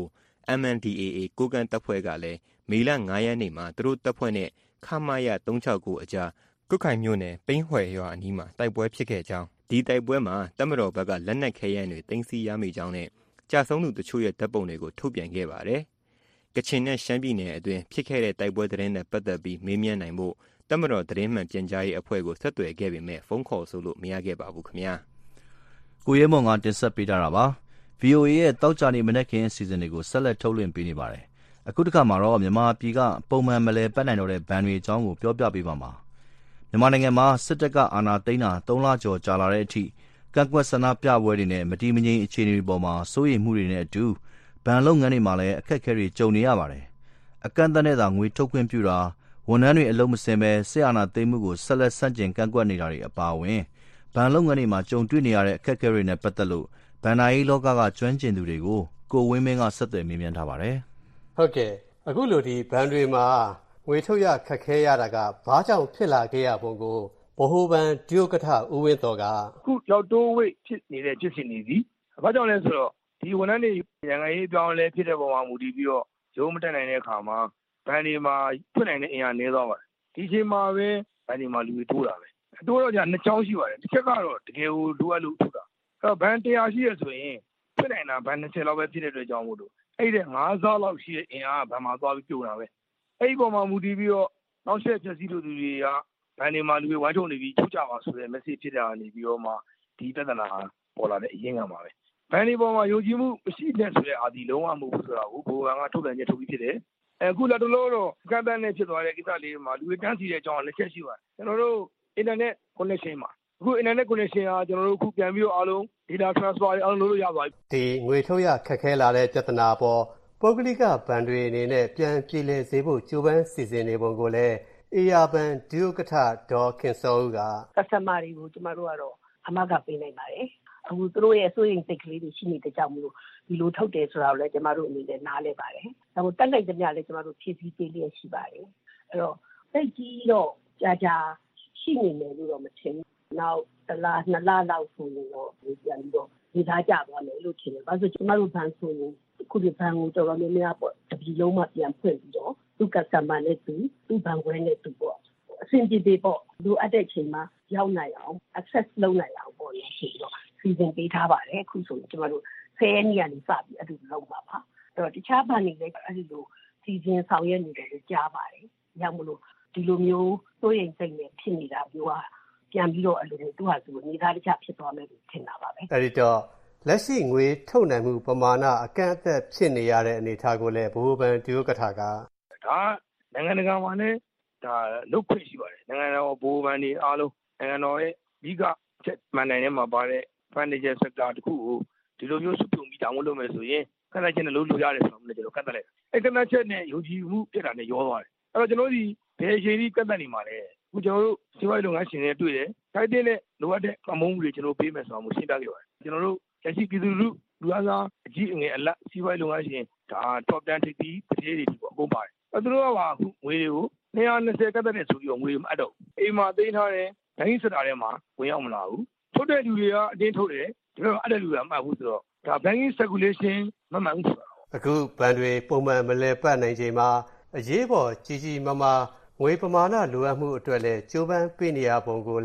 MNDAA ကိုးကန့်တပ်ဖွဲ့ကလည်းမေလ9ရက်နေ့မှာသူတို့တပ်ဖွဲ့နဲ့ခမာယ369အကြားကွတ်ခိုင်မြို့နယ်ပိန်းဝှယ်ရွာအနီးမှာတိုက်ပွဲဖြစ်ခဲ့ကြောင်းဒီတိုက်ပွဲမှာတပ်မတော်ဘက်ကလက်နက်ခဲယမ်းတွေသိမ်းဆည်းရမိကြောင်းနဲ့ကြာဆုံးသူတချို့ရဲ့တပ်ပုံတွေကိုထုတ်ပြန်ခဲ့ပါတယ်။ကချင်နဲ့ရှမ်းပြည်နယ်အတွင်းဖြစ်ခဲ့တဲ့တိုက်ပွဲသတင်းနဲ့ပတ်သက်ပြီးမေးမြန်းနိုင်ဖို့တပ်မတော်သတင်းမှန်ပြန်ကြားရေးအဖွဲ့ကိုဆက်သွယ်ခဲ့ပေမဲ့ဖုန်းခေါ်ဆိုလို့မရခဲ့ပါဘူးခင်ဗျာကိုရဲမောင်ကတင်ဆက်ပေးထားတာပါ VOA ရဲ့တောက်ကြနေမနေ့ခင်အစီအစဉ်တွေကိုဆက်လက်ထုတ်လွှင့်ပေးနေပါတယ်အခုတစ်ခါမှာတော့မြန်မာပြည်ကပုံမှန်မလဲပတ်နိုင်တော့တဲ့ဘန်တွေအကြောင်းကိုပြောပြပေးပါမှာမြန်မာနိုင်ငံမှာစစ်တပ်ကအာဏာသိမ်းတာ3လကျော်ကြာလာတဲ့အထိကန့်ကွက်ဆန္ဒပြပွဲတွေနဲ့မတည်မငြိမ်အခြေအနေတွေပေါ်မှာစိုးရိမ်မှုတွေနဲ့အတူဘန်လုပ်ငန်းတွေမှာလည်းအခက်အခဲတွေကြုံနေရပါတယ်အကန့်အသတ်နဲ့သာငွေထုတ်ခွင့်ပြုတာဝန်ထမ်းတွေအလုပ်မဆင်းပဲစစ်အာဏာသိမ်းမှုကိုဆက်လက်ဆန့်ကျင်ကန့်ကွက်နေတာတွေအပါအဝင်ဘဏ်လုပ်ငန်းတွေမှာကြုံတွေ့နေရတဲ့အခက်အခဲတွေနဲ့ပတ်သက်လို့ဘဏ္ဍာရေးလောကကကျွမ်းကျင်သူတွေကိုကိုဝင်းမင်းကဆက်သွယ်မေးမြန်းထားပါတယ်။ဟုတ်ကဲ့အခုလိုဒီဘဏ်တွေမှာငွေထုတ်ရခက်ခဲရတာကဘာကြောင့်ဖြစ်လာခဲ့ရပုံကိုဗဟိုဘဏ်ဒုဥက္ကဋ္ဌဦးဝင်းသောကအခုလောက်တိုးဝိတ်ဖြစ်နေတဲ့ဖြစ်စဉ်တွေဒီဘာကြောင့်လဲဆိုတော့ဒီဝန်ထမ်းတွေရန်ကုန်ရေးပြောင်းလဲဖြစ်တဲ့ပုံမှာမူတည်ပြီးတော့ရုံးမတက်နိုင်တဲ့အခါမှာဘဏ်တွေမှာဖွင့်နိုင်တဲ့အင်အားနည်းသွားပါတယ်ဒီအချိန်မှာပဲဘဏ်တွေမှာလူတွေတိုးတာပဲတိုးတော့じゃနှစ်ချောင်းရှိပါတယ်တစ်ချက်ကတော့တကယ်ကိုလိုအပ်လို့ထုတ်တာအဲ့တော့ဘဏ်100ရှိရဆိုရင်ဖွင့်နိုင်တာဘဏ်20လောက်ပဲဖြစ်တဲ့အတွက်ကြောင့်မို့လို့အဲ့ဒီ9ဆလောက်ရှိတဲ့အင်အားဘဏ်မှာသွားပြီးပြုတ်တာပဲအဲ့ဒီပုံမှာမူတည်ပြီးတော့နောက်ဆက်ဖြည့်ဆည်းလို့သူတွေကဘဏ်တွေမှာလူတွေဝိုင်းထုံနေပြီးချုပ်ကြပါဆိုတဲ့ message ဖြစ်တာနေပြီးတော့မှဒီပြဿနာပေါ်လာတဲ့အရင်းခံပါပဲဘဏ်တွေပေါ်မှာယုံကြည်မှုမရှိတဲ့ဆိုတဲ့အာဒီလုံးဝမဟုတ်ဘူးဆိုတာကိုဘိုးဘဏ်ကထုတ်ပြန်ချက်ထုတ်ပြီးဖြစ်တယ်အခုလက်တလို့တော့ကန့်တန်းနဲ့ဖြစ်သွားတဲ့ကိစ္စလေးမှာလူတွေတန်းစီတဲ့အကြောင်းလက်ချက်ရှိပါတယ်ကျွန်တော်တို့ internet connection မှာအခု internet connection ကကျွန်တော်တို့အခုပြန်ပြီးတော့အားလုံး data transfer အားလုံးလုပ်လို့ရသွားပြီဒီငွေထုတ်ရခက်ခဲလာတဲ့ပြဿနာပေါ်ပုဂ္ဂလိကဘဏ်တွေအနေနဲ့ပြန်ပြည်လည်စေဖို့ကြိုးပမ်းစီစဉ်နေပုံကိုလည်းအေယာဘန်ဒုဥက္ကဋ္ဌဒေါ်ခင်စောဦးက customer တွေကိုကျမတို့ကတော့အမကပေးနိုင်ပါတယ်အခုသူတို့ရဲ့စိုးရိမ်စိတ်ကလေးတွေရှိနေတဲ့ကြောင့်မလို့ဒီလိုထုတ်တယ်ဆိုတာကိုလည်းကျမတို့အနေနဲ့နားလည်ပါတယ်ဒါကိုတက်လိုက်တဲ့ညလည်းကျမတို့ဖြည့်ဆည်းပေးလျက်ရှိပါတယ်အဲ့တော့စိတ်ကြီးတော့ကြာရှိနေတယ်လို့တော့မထင်ဘူးနောက်တစ်လ2လလောက်ဆိုရင်တော့ပြန်ပြီးတော့ဒီသားကြသွားမယ်လို့ထင်တယ်ဘာလို့ကျမတို့ဘန်ဆိုရင်ခုဒီဘန်ကိုတော်တော်များများပေါ့တပြည်လုံးမှာပြန်ဖွင့်ပြီးတော့သူကစတမာနဲ့သူဘန်ခွဲနဲ့သူပေါ့အဆင်ပြေသေးပေါ့လိုအပ်တဲ့အချိန်မှာရောက်နိုင်အောင် access လုပ်နိုင်အောင်ပေါ့လေဆိုတော့စီစဉ်ပေးထားပါတယ်အခုဆိုရင်ကျမတို့10ရက်နေ့ကနေစပြီးအဲ့ဒီလုပ်ပါပါအဲ့တော့တခြားဘဏ်တွေလည်းအဲ့ဒီလိုစီစဉ်ဆောင်ရွက်နေတယ်လို့ကြားပါတယ်ရောက်မလို့ဒီလိုမျိုးစိုးရိမ်စိတ်နဲ့ဖြစ်နေတာမျိုးကပြန်ပြီးတော့အဲ့လိုမျိုးသူ့ဟာသူနေသားတခြားဖြစ်သွားမယ်လို့ထင်တာပါပဲအဲ့ဒီတော့လက်ရှိငွေထုတ်နိုင်မှုပမာဏအကန့်အသတ်ဖြစ်နေရတဲ့အနေအထားကိုလည်းဗဟိုဘဏ်ဒုဥက္ကဋ္ဌကဒါနိုင်ငံတကာမှာလည်းဒါလုတ်ခွင့်ရှိပါတယ်နိုင်ငံတော်ဗဟိုဘဏ်တွေအားလုံးနိုင်ငံတော်ရဲ့အဓိကချက်မှန်နိုင်တဲ့မှာပါတဲ့ financial sector တခုကိုဒီလိုမျိုးစုပြုံပြီးတောင်းလို့မယ်ဆိုရင်ကန့်သတ်ချက်နဲ့လုပ်လို့ရတယ်ဆိုတော့လည်းကျွန်တော်ကန့်သတ်လိုက်အဲ့ကန့်သတ်ချက်နဲ့ယုံကြည်မှုပြတာနဲ့ရောသွားတယ်အဲ့တော့ကျွန်တော်ဒီဘယ်ချိန်ကြီးကန့်သတ်နေမှာလဲအခုကျွန်တော်တို့စီးပွားရေးလုပ်ငန်းရှင်တွေတွေ့တယ်တိုက်တဲ့နဲ့လိုအပ်တဲ့အမုန်းတွေကျွန်တော်ပေးမယ်ဆိုတော့ရှင်းပြခဲ့ပါတယ်ကျွန်တော်တို့ရရှိပြည်သူလူအားစားအကြီးအငယ်အလတ်စီးပွားရေးလုပ်ငန်းရှင်ဒါ top 10ထိပ်ပြီးတတိယတွေပေါ့အကုန်ပါတယ်အဲ့သူတို့ကပါအခုငွေတွေကို220ကတ်တဲ့ဆိုပြီးတော့ငွေမအပ်တော့အိမ်မှာသိမ်းထားတဲ့ဒိုင်းစတာထဲမှာဝင်ရောက်မလာဘူးထုတ်တဲ့လူတွေကအတင်းထုတ်တယ်ဒီလိုအပ်တဲ့လူတွေကမအပ်ဘူးဆိုတော့ဒါ banking circulation မမှန်ဘူးဆိုတာအခုဘဏ်တွေပုံမှန်မလဲပတ်နိုင်ချိန်မှာအရေးပေါ်ကြီးကြီးမားမားငွေပမာဏလိုအပ်မှုအတွက်လည်းကြိုးပမ်းပေးနေရပုံကိုလည်း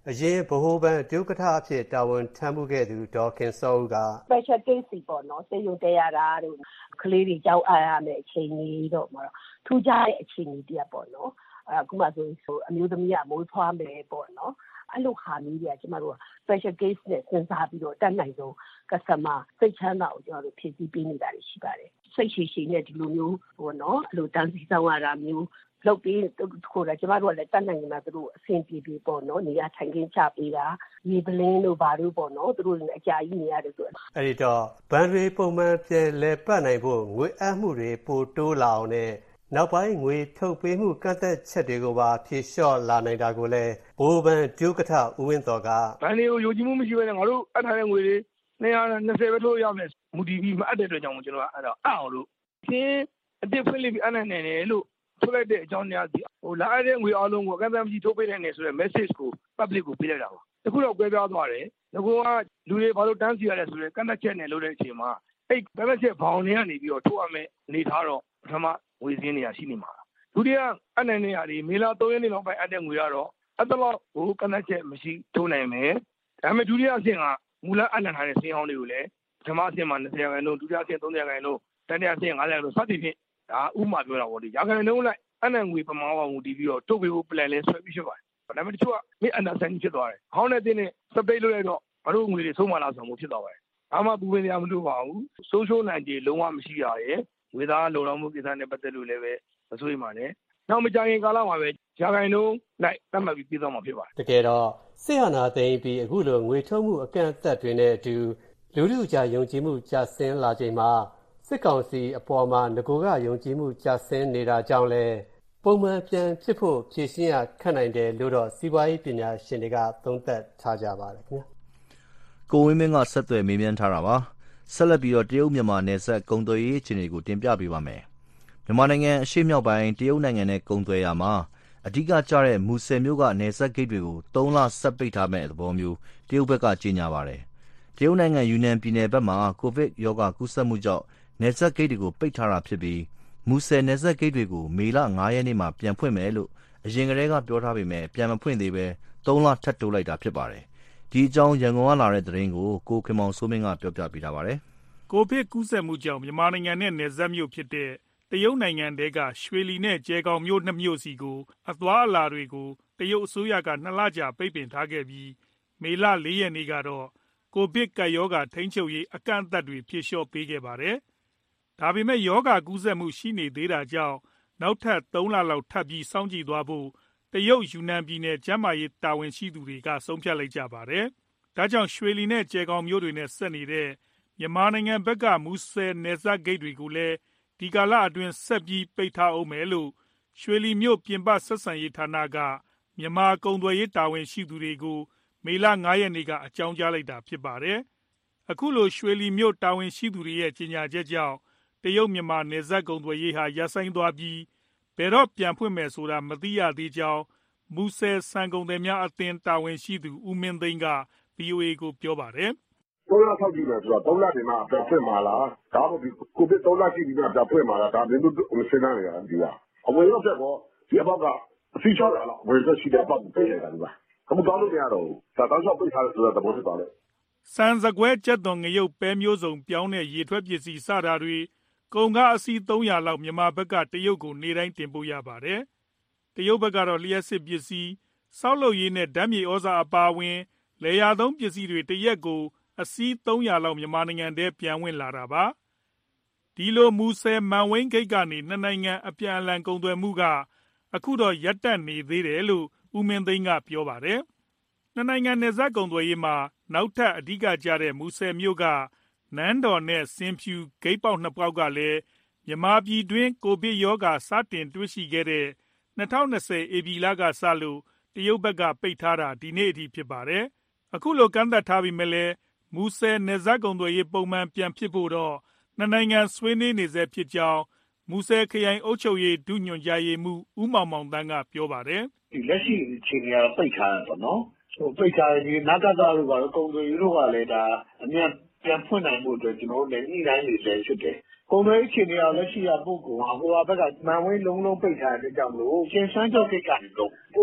အရင်ဗဟိုဘဏ်ဒုက္ကဋ္ဌအဖြစ်တာဝန်ထမ်းမှုခဲ့သူဒေါ်ခင်စောဦးက special case ပေါ့နော်စေယုံတရားတာတို့ကလေးတွေကြောက်အားရမယ်အချိန်ကြီးတော့မှာထူးခြားတဲ့အချိန်ကြီးတည်းပေါ့နော်အခုမှဆိုအမျိုးသမီးကမိုးထွားမယ်ပေါ့နော်အဲ့လိုခါမျိုးတွေကကျမတို့ special case နဲ့စဉ်းစားပြီးတော့တက်နိုင်ဆုံး customer စိတ်ချမ်းသာကိုကျမတို့ဖြည့်ဆည်းပေးနေတာရှိပါတယ်စိတ်ရှိရှိနဲ့ဒီလိုမျိုးပေါ့နော်အဲ့လိုတန်းစီဆောင်ရတာမျိုးလုပ်ပြီးခိုးတာကျမတို့ကလည်းတက်နိုင်မှာသူတို့အဆင်ပြေပြေပေါ့နော်နေရာထိုင်ခင်းချပေးတာရေပလင်းတို့ဘာတို့ပေါ့နော်သူတို့လည်းအကြာကြီးနေရတယ်ဆိုအဲ့ဒီတော့ဘဏ်တွေပုံမှန်ပြန်လဲပတ်နိုင်ဖို့ငွေအပ်မှုတွေပိုတိုးလာအောင်နဲ့နောက်ပိုင်းငွေထုတ်ပေးမှုကန့်သက်ချက်တွေကိုပါဖြေလျှော့လာနိုင်တာကိုလည်းဘိုးဘဏ်ဒုက္ကဋ္ဌဦးဝင်းသော်ကဘဏ်တွေကိုယုံကြည်မှုမရှိဘဲနဲ့ငါတို့အပ်ထားတဲ့ငွေတွေ220ပဲထုတ်ရမယ်မူတည်ပြီးမအပ်တဲ့အတွက်ကြောင့်ကျွန်တော်အဲ့တော့အအောင်လို့ရှင်းအတစ်ဖွင့်လိုက်ပြီးအနိုင်နိုင်တယ်လို့ထုတ်လိုက်တဲ့အကြောင်းတရားစီလာရတဲ့ငွေအလုံးကိုအကန့်အသတ်မရှိထုတ်ပေးနိုင်တယ်ဆိုတဲ့ message ကို public ကိုပေးလိုက်တာပါတခုတော့ကွဲပြားသွားတယ်ငါကလူတွေဘာလို့တန်းစီရတယ်ဆိုတဲ့ကန့်သက်ချက်နဲ့လုပ်တဲ့အချိန်မှာအဲ့ကန့်သက်ချက်ဘောင်တွေကနေပြီးတော့ထုတ်ရမယ်အနေထားတော့ပထမငွေစင်းနေရရှိနေမှာဒုတိယအနိုင်နေရတွေမေလ3ရက်နေ့နောက်ပိုင်းအပ်တဲ့ငွေကတော့အဲ့တော့ဟိုကန့်သက်ချက်မရှိထုတ်နိုင်မယ်ဒါပေမဲ့ဒုတိယအဆင့်ကမူလအနံ့ထားတဲ့စင်းဟောင်းတွေကိုလည်းပထမအဆင့်မှာ20ရာခိုင်နှုန်းဒုတိယအဆင့်30ရာခိုင်နှုန်းတတိယအဆင့်50ရာခိုင်နှုန်းစသဖြင့်ဒါဥမာပြောတာပေါ့ဒီရာခိုင်နှုန်းလိုက်အနံ့ငွေပမာဏကိုတည်ပြီးတော့ထုတ်ပေးဖို့ plan လဲဆွဲပြီးဖြစ်ပါတယ်ဒါပေမဲ့တချို့ကမိအန်ဒါဆိုင်ဖြစ်သွားတယ်ဟောင်းတဲ့တင်းနဲ့ separate လုပ်လိုက်တော့ဘာလို့ငွေတွေဆုံးမလာဆောင်မှုဖြစ်သွားပါတယ်ဘာမှပူပင်ရမလို့ပါဘူးဆုံးရှုံးနိုင်ကြလုံးဝမရှိရရဲ့ငွေသားလုံလောက်မှုကိစ္စနဲ့ပတ်သက်လို့လည်းပဲမစိုးရိမ်ပါနဲ့နောက်မကြခင်ကာလမှာပဲရာခိုင်နှုန်းလိုက်သတ်မှတ်ပြီးပြည်သွားမှာဖြစ်ပါတယ်တကယ်တော့စစ်အာဏာသိမ်းပြီးအခုလိုငွေထုတ်မှုအကန့်အသတ်တွေနဲ့အတူလူထုကြားယုံကြည်မှုကျဆင်းလာချိန်မှာစစ်ကောင်စီအပေါ်မှာငကိုကယုံကြည်မှုကျဆင်းနေတာကြောင့်လဲပုံမှန်ပြန်ဖြစ်ဖို့ဖြည့်ရှင်းရခက်နိုင်တယ်လို့တော့စီးပွားရေးပညာရှင်တွေကသုံးသပ်ထားကြပါတယ်ခင်ဗျာကိုဝင်းမင်းကဆက်သွယ်မေးမြန်းထားတာပါဆက်လက်ပြီးတော့တရုတ်မြန်မာနယ်စပ်ကုန်သွယ်ရေးအခြေအနေကိုတင်ပြပေးပါမယ်မြန်မာနိုင်ငံအရှေ့မြောက်ပိုင်းတရုတ်နိုင်ငံနဲ့ကုန်သွယ်ရာမှာအဓိကကျတဲ့မူဆယ်မြို့ကနယ်စပ်ဂိတ်တွေကို3လဆက်ပိတ်ထားမဲ့သဘောမျိုးတရုတ်ဘက်ကကြေညာပါတယ်တရုတ်နိုင်ငံယူနန်ပြည်နယ်ဘက်မှာကိုဗစ်ရောဂါကူးစက်မှုကြောင့်နယ်စပ်ဂိတ်တွေကိုပိတ်ထားတာဖြစ်ပြီးမူဆယ်နယ်စပ်ဂိတ်တွေကိုမေလ9ရက်နေ့မှာပြန်ဖွင့်မယ်လို့အရင်ကတည်းကပြောထားပေမဲ့ပြန်မဖွင့်သေးပဲ3လထပ်တိုးလိုက်တာဖြစ်ပါတယ်ဒီအကြောင်းရန်ကုန်ကလာတဲ့သတင်းကိုကိုခင်မောင်စိုးမင်းကပြောပြပေးထားပါတယ်ကိုဗစ်ကူးစက်မှုကြောင့်မြန်မာနိုင်ငံနဲ့နယ်စပ်မြို့ဖြစ်တဲ့တရုတ်နိုင်ငံတဲကရွှေလီနဲ့ကျဲခေါင်မြို့နှစ်မြို့စီကိုအသွားအလာတွေကိုတရုတ်အစိုးရက2လကြာပိတ်ပင်ထားခဲ့ပြီးမေလ4ရက်နေ့ကတော့ကိုဗစ်ကပ်ရောဂါထိန်းချုပ်ရေးအကန့်အသတ်တွေဖြေလျှော့ပေးခဲ့ပါတယ်။ဒါပေမဲ့ရောဂါကူးစက်မှုရှိနေသေးတာကြောင့်နောက်ထပ်3လလောက်ထပ်ပြီးစောင့်ကြည့်သွားဖို့တရုတ်ယူနန်ပြည်နယ်ကျန်းမာရေးတာဝန်ရှိသူတွေကဆုံးဖြတ်လိုက်ကြပါတယ်။ဒါကြောင့်ရွှေလီနဲ့ကျဲခေါင်မြို့တွေနဲ့ဆက်နေတဲ့မြန်မာနိုင်ငံဘက်ကမူဆယ်နယ်စပ်ဂိတ်တွေကိုလည်းဒီကာလအတွင်းဆက်ပြီးပိတ်ထားအောင်မယ်လို့ရွှေလီမြို့ပြင်ပဆက်ဆံရေးဌာနကမြန်မာကုန်သွယ်ရေးတာဝန်ရှိသူတွေကိုမေလ9ရက်နေ့ကအကြောင်းကြားလိုက်တာဖြစ်ပါတယ်။အခုလိုရွှေလီမြို့တာဝန်ရှိသူတွေရဲ့ကြေညာချက်ကြောင့်တရုတ်မြန်မာနယ်စပ်ကုန်သွယ်ရေးဟာရပ်ဆိုင်းသွားပြီးဘယ်တော့ပြန်ဖွင့်မယ်ဆိုတာမသိရသေးကြောင်းမူဆယ်ဆန်ကုန်သည်များအသင်းတာဝန်ရှိသူဦးမင်းသိန်းက VOA ကိုပြောပါတယ် 3လဆောက်ကြည့်မယ်ဆိုတော့3လတင်မှပြန်ဖွင့်မှာလားဒါမှမဟုတ်ကိုဗစ်3လရှိပြီးမှပြန်ဖွင့်မှာလားဒါမျိုးတို့မရှင်းနိုင်ရဘူးဒီကအဝယ်ရောက်တဲ့ကောဒီအပေါက်ကအစီချောတာလားဝယ်သက်ရှိတဲ့အပေါက်ကိုပေးနေတာဒီကအခုတောင်းလို့မရတော့ဘူးဒါတောင်းလျှောက်ပိတ်ထားတယ်ဆိုတော့သဘောဖြစ်သွားတယ်စံစကွဲကြက်သွန်ငရုတ်ပဲမျိုးစုံပြောင်းတဲ့ရေထွက်ပစ္စည်းစတာတွေကုန်ကားအစီး300လောက်မြန်မာဘက်ကတရုတ်ကိုနေတိုင်းတင်ပို့ရပါတယ်တရုတ်ဘက်ကတော့လျှက်စစ်ပစ္စည်းစောက်လုပ်ရေးနဲ့ဓာတ်မြေဩဇာအပါအဝင်လေယာသုံးပစ္စည်းတွေတရက်ကိုအစီး300လောက်မြန်မာနိုင်ငံထဲပြန်ဝင်လာတာပါဒီလိုမူဆယ်မန်ဝင်းဂိတ်ကနေနှစ်နိုင်ငံအပြန်အလှန်ကုန်သွယ်မှုကအခုတော့ရပ်တန့်နေသေးတယ်လို့ဦးမင်းသိန်းကပြောပါတယ်နှစ်နိုင်ငံနယ်စပ်ကုန်သွယ်ရေးမှာနောက်ထပ်အဓိကကျတဲ့မူဆယ်မြို့ကနန်းတော်နဲ့စင်ဖြူဂိတ်ပေါက်နှစ်ပေါက်ကလည်းမြန်မာပြည်တွင်းကိုဗစ်ရောဂါစတင်တွေ့ရှိခဲ့တဲ့2020ဧပြီလကစလို့တရုတ်ဘက်ကပိတ်ထားတာဒီနေ့အထိဖြစ်ပါတယ်အခုလိုကန့်သတ်ထားပြီးမှလည်းမူဆယ်နယ်စပ်ကုန်သွယ်ရေးပုံမှန်ပြန်ဖြစ်ဖို့တော့နှစ်နိုင်ငံဆွေးနွေးနေဆဲဖြစ်ကြောင်းမူဆယ်ခရိုင်အုပ်ချုပ်ရေးဒုညွှန်ကြားရေးမှူးဦးမောင်မောင်သန်းကပြောပါတယ်ဒီလက်ရှိအချိန်ကြီးကတော့ပိတ်ထားတာပေါ့နော်ပိတ်ထားရင်နဂတတို့ကတော့ကုန်သွယ်ရေးတို့ကလည်းဒါအမြတ်ပြန်ဖွင့်နိုင်မှုအတွက်ကျွန်တော်တို့လည်းညှိနှိုင်းနေဆဲဖြစ်တယ်ကုန်သွယ်ရေးအခြေအနေကလက်ရှိကပုဂ္ဂိုလ်ဟာဟိုဘက်ကမန်ဝင်းလုံးလုံးပိတ်ထားတဲ့ကြောင့်လို့ရှင်စန်းကျော်ကိတ်ကနေတော့ပို့တဲ့ကောင်က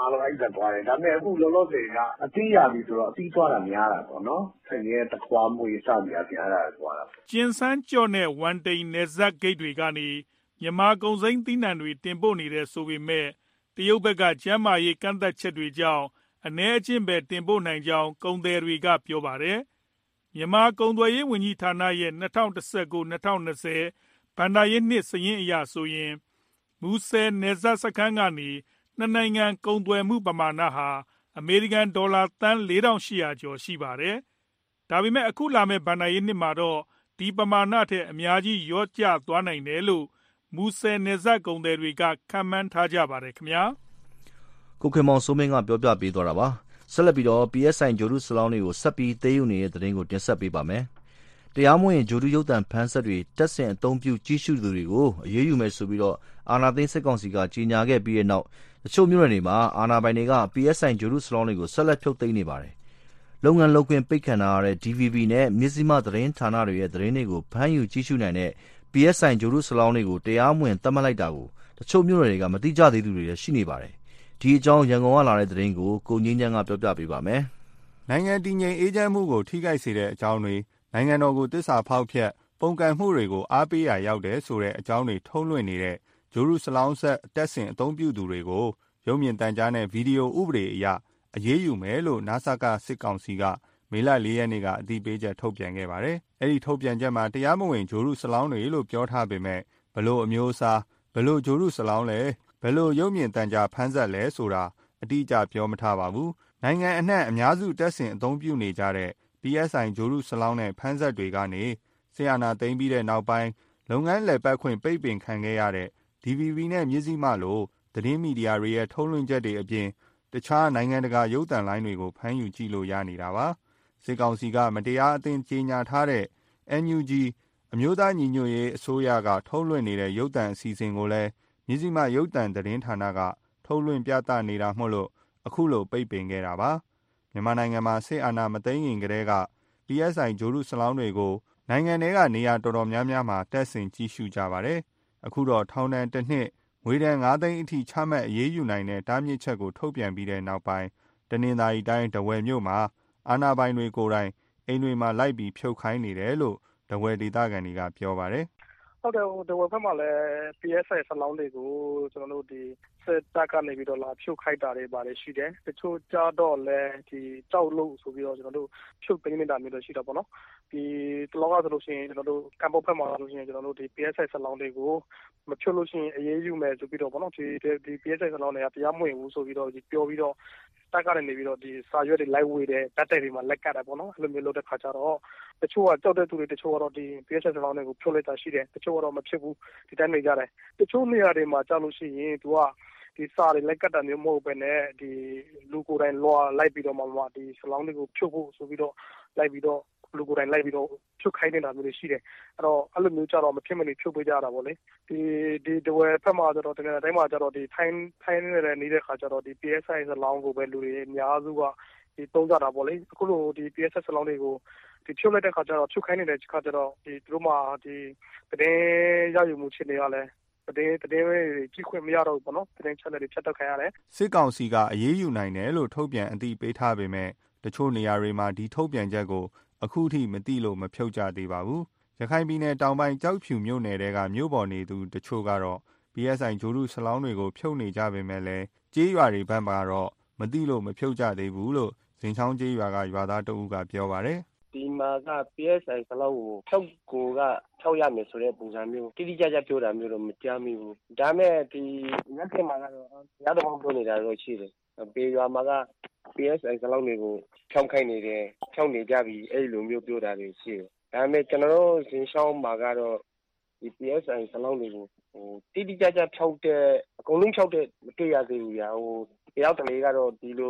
အားလုံးအဲ့ဒါသွားတယ်ဒါပေမဲ့အခုလောလောဆယ်ကအသီးရပြီဆိုတော့အသီးသွားတာများတာပေါ့နော်ဆက်ရဲတခွားမွေစသည်အပြင်အဲ့ဒါသွားတာကျင်စန်းကြော့နဲ့ဝမ်တိန်နယ်စပ်ဂိတ်တွေကနေမြန်မာကုန်စိမ်းသီးနှံတွေတင်ပို့နေတဲ့ဆိုပေမဲ့တရုတ်ဘက်ကကျန်းမာရေးကန့်သတ်ချက်တွေကြောင့်အ ਨੇ အချင်းပဲတင်ပို့နိုင်ကြောင်းကုန်သည်တွေကပြောပါတယ်မြန်မာကုန်သွယ်ရေးဝန်ကြီးဌာနရဲ့2019-2020ဘဏ္ဍာရေးနှစ်စာရင်းအရဆိုရင်မူဆယ်နယ်စပ်စခန်းကနေနှစ်နိုင်ငံကုန်သွယ်မှုပမာဏဟာအမေရိကန်ဒေါ်လာသန်း4800ကျော်ရှိပါတယ်။ဒါပေမဲ့အခုလာမယ့်ဘဏ္ဍာရေးနှစ်မှာတော့ဒီပမာဏထက်အများကြီးလျော့ကျသွားနိုင်တယ်လို့မူဆယ်နယ်စပ်ကုန်သည်တွေကခန့်မှန်းထားကြပါတယ်ခင်ဗျာ။ကိုခင်မောင်စိုးမင်းကပြောပြပေးသွားတာပါ။ဆက်လက်ပြီးတော့ PSI ဂျိုဒူဆလောင်းတွေကိုဆက်ပြီးသေးယူနေတဲ့သတင်းကိုတင်ဆက်ပေးပါမယ်။တရားမဝင်ဂျိုဒူရုပ်သံဖမ်းဆက်တွေတက်ဆင်အသုံးပြုကြီးစုသူတွေကိုအရေးယူမယ်ဆိုပြီးတော့အာဏာသိမ်းစစ်ကောင်စီကကြေညာခဲ့ပြီးတဲ့နောက်တချို့မြို့နယ်တွေမှာအာဏာပိုင်တွေက PSI ဂျိုဒူဆလောင်းတွေကိုဆက်လက်ဖြုတ်သိမ်းနေပါတယ်။လုပ်ငန်းလုပ်ခွင့်ပိတ်ခံထားရတဲ့ DVB နဲ့မြစ်စီမသတင်းဌာနတွေရဲ့သတင်းတွေကိုဖမ်းယူကြီးစုနိုင်တဲ့ PSI ဂျိုဒူဆလောင်းတွေကိုတရားမဝင်သတ်မှတ်လိုက်တာကိုတချို့မြို့နယ်တွေကမသိကြသေးသူတွေရှိနေပါတယ်။ဒီအကြောင်းရန်ကုန်ကလာတဲ့သတင်းကိုကိုငင်းချမ်းကပြောပြပေးပါမယ်။နိုင်ငံတည်ငြိမ်အေးချမ်းမှုကိုထိခိုက်စေတဲ့အကြောင်းတွေနိုင်ငံတော်ကိုတစ္ဆာဖောက်ဖျက်ပုန်ကန်မှုတွေကိုအားပေးရာရောက်တယ်ဆိုတဲ့အကြောင်းတွေထုတ်လွှင့်နေတဲ့ဂျိုဒူဆလောင်းဆက်တက်ဆင်အသုံးပြုသူတွေကိုရုပ်မြင်သံကြားနဲ့ဗီဒီယိုဥပဒေအရအရေးယူမယ်လို့နစကစစ်ကောင်စီကမေလ4ရက်နေ့ကအတည်ပြုချက်ထုတ်ပြန်ခဲ့ပါတယ်။အဲဒီထုတ်ပြန်ချက်မှာတရားမဝင်ဂျိုဒူဆလောင်းတွေလို့ပြောထားပေမဲ့ဘလို့အမျိုးအစားဘလို့ဂျိုဒူဆလောင်းလဲဘလို့ရုပ်မြင်သံကြားဖမ်းဆက်လဲဆိုတာအတိအကျပြောမထားပါဘူး။နိုင်ငံအနှံ့အများစုတက်ဆင်အသုံးပြုနေကြတဲ့ PSI ဂျိုဒူဆလောင်းနဲ့ဖမ်းဆက်တွေကနေဆီယနာသိမ်းပြီးတဲ့နောက်ပိုင်းလုပ်ငန်းလည်ပတ်ခွင့်ပိတ်ပင်ခံခဲ့ရတဲ့ DVB နဲ့မြစ်စီမလို့သတင်းမီဒီယာတွေရဲ့ထုတ်လွှင့်ချက်တွေအပြင်တခြားနိုင်ငံတကာရုပ်သံလိုင်းတွေကိုဖမ်းယူကြည့်လို့ရနေတာပါစစ်ကောင်စီကမတရားအသင်းကြေညာထားတဲ့ NUG အမျိုးသားညီညွတ်ရေးအစိုးရကထုတ်လွှင့်နေတဲ့ရုပ်သံအစီအစဉ်ကိုလည်းမြစ်စီမရုပ်သံသတင်းဌာနကထုတ်လွှင့်ပြသနေတာမို့လို့အခုလိုပိတ်ပင်ခဲ့တာပါမြန်မာနိုင်ငံမှာစစ်အာဏာမသိမ်းခင်ကတည်းက PSI ဂျိုဒူဆလောင်းတွေကိုနိုင်ငံထဲကနေရာတော်တော်များများမှာတက်ဆင်ကြည့်ရှုကြပါတယ်အခုတော့ထောင်ဒဏ်တစ်နှစ်ငွေဒဏ်9သိန်းအထိချမှတ်အရေးယူနိုင်တဲ့တားမြစ်ချက်ကိုထုတ်ပြန်ပြီးတဲ့နောက်ပိုင်းတနင်္သာရီတိုင်းဒဝယ်မြို့မှာအာဏာပိုင်တွေကိုယ်တိုင်အိမ်တွေမှာလိုက်ပြီးဖြုတ်ခိုင်းနေတယ်လို့ဒဝယ်ဒေသခံတွေကပြောပါတယ်ဟုတ်တယ်ဒဝယ်ဘက်မှာလည်း PSI ဆလောင်းတွေကိုကျွန်တော်တို့ဒီစစ်တပ်ကနေပြီးတော့လာဖြုတ်ခိုက်တာတွေပါတယ်ရှိတယ်တချို့ကြတော့လည်းဒီကြောက်လို့ဆိုပြီးတော့ကျွန်တော်တို့ဖြုတ်သိမ်းနေတာမျိုးတော့ရှိတော့ပေါ့နော်ဒီတလောကဆိုလို့ရှိရင်ကျွန်တော်တို့ကမ်ဘောဘက်မှာဆိုလို့ရှိရင်ကျွန်တော်တို့ဒီ PSI ဆလောင်းတွေကိုမဖြုတ်လို့ရှိရင်အရေးယူမယ်ဆိုပြီးတော့ပေါ့နော်ဒီ PSI ဆလောင်းတွေကတရားမဝင်ဘူးဆိုပြီးတော့ပြောပြီးတော့တက်ကနေပြီးတော့ဒီစာရွက်တွေလိုက်ဝေတယ်တက်တဲ့တွေမှာလက်ကတ်တယ်ပေါ့နော်အဲ့လိုမျိုးလုပ်တဲ့ခါကျတော့တချို့ကကြောက်တဲ့သူတွေတချို့ကတော့ဒီ PSI ဆလောင်းတွေကိုဖြုတ်လိုက်တာရှိတယ်တချို့ကတော့မဖြစ်ဘူးဒီတိုင်းနေကြတယ်တချို့နေရာတွေမှာကြောက်လို့ရှိရင်သူကဒီစာတွေလက်ကတ်တာမျိုးမဟုတ်ပဲနဲ့ဒီလူကိုယ်တိုင်လွှာလိုက်ပြီးတော့မှဒီဆလောင်းတွေကိုဖြုတ်ဖို့ဆိုပြီးတော့လိုက်ပြီးတော့လူကိုယ်တိုင်လိုက်ပြီးတော့ဖြုတ်ခိုင်းနေတာမျိုးတွေရှိတယ်အဲ့တော့အဲ့လိုမျိုးကြတော့မဖြစ်မနေဖြုတ်ပေးကြတာပေါ့လေဒီဒဝယ်ဖက်မှာကျတော့တကယ်တိုင်းမှာကျတော့ဒီထိုင်းနေတဲ့ခါကျတော့ဒီ PSI ဆလောင်းကိုပဲလူတွေအများစုကဒီသုံးကြတာပေါ့လေအခုလိုဒီ PSI ဆလောင်းတွေကိုဒီဖြုတ်လိုက်တဲ့ခါကျတော့ဖြုတ်ခိုင်းနေတဲ့ခါကျတော့ဒီသူတို့မှာဒီတည်ရယူမှုချင်းတွေကလည်းတည်ကြီးခွင့်မရတော့ဘူးပေါ့နော်တည်ချက်လက်တွေဖြတ်တောက်ခံရတယ်စစ်ကောင်စီကအရေးယူနိုင်တယ်လို့ထုတ်ပြန်အသိပေးထားပေမဲ့တချို့နေရာတွေမှာဒီထုတ်ပြန်ချက်ကိုအခုထိမသိလို့မဖြုတ်ကြသေးပါဘူးရခိုင်ပြည်နယ်တောင်ပိုင်းကြောက်ဖြူမြို့နယ်ကမြို့ပေါ်နေသူတချို့ကတော့ PSI ဂျိုဒူဆလောင်းတွေကိုဖြုတ်နေကြပေမဲ့လည်းကြေးရွာတွေဘက်မှာတော့မသိလို့မဖြုတ်ကြသေးဘူးလို့ဇင်ချောင်းကြေးရွာကရွာသားတအုပ်ကပြောပါတယ်ဒီမှာက PSI ဆလောင်းကိုဖြုတ်ကိုကဖြုတ်ရမယ်ဆိုတဲ့ပုံစံမျိုးတိတိကျကျပြောတာမျိုးတော့မကြားမိဘူးဒါမဲ့ဒီညက်ထဲမှာကတော့ရတော့မပြောနေတာတော့ရှိတယ်ပေရွာမှာက PSI ဆလောင်းတွေကိုဖြောင်းခိုင်းနေတယ်ဖြောင်းနေကြပြီအဲ့လိုမျိုးပြောတာတွေရှိတယ်ဒါမဲ့ကျွန်တော်တို့ဇင်ချောင်းမှာကတော့ဒီ PSI ဆလောင်းတွေကိုတိတိကျကျဖြောက်တဲ့အကုန်လုံးဖြောက်တဲ့မတွေ့ရသေးဘူးညာတယောက်တလေကတော့ဒီလို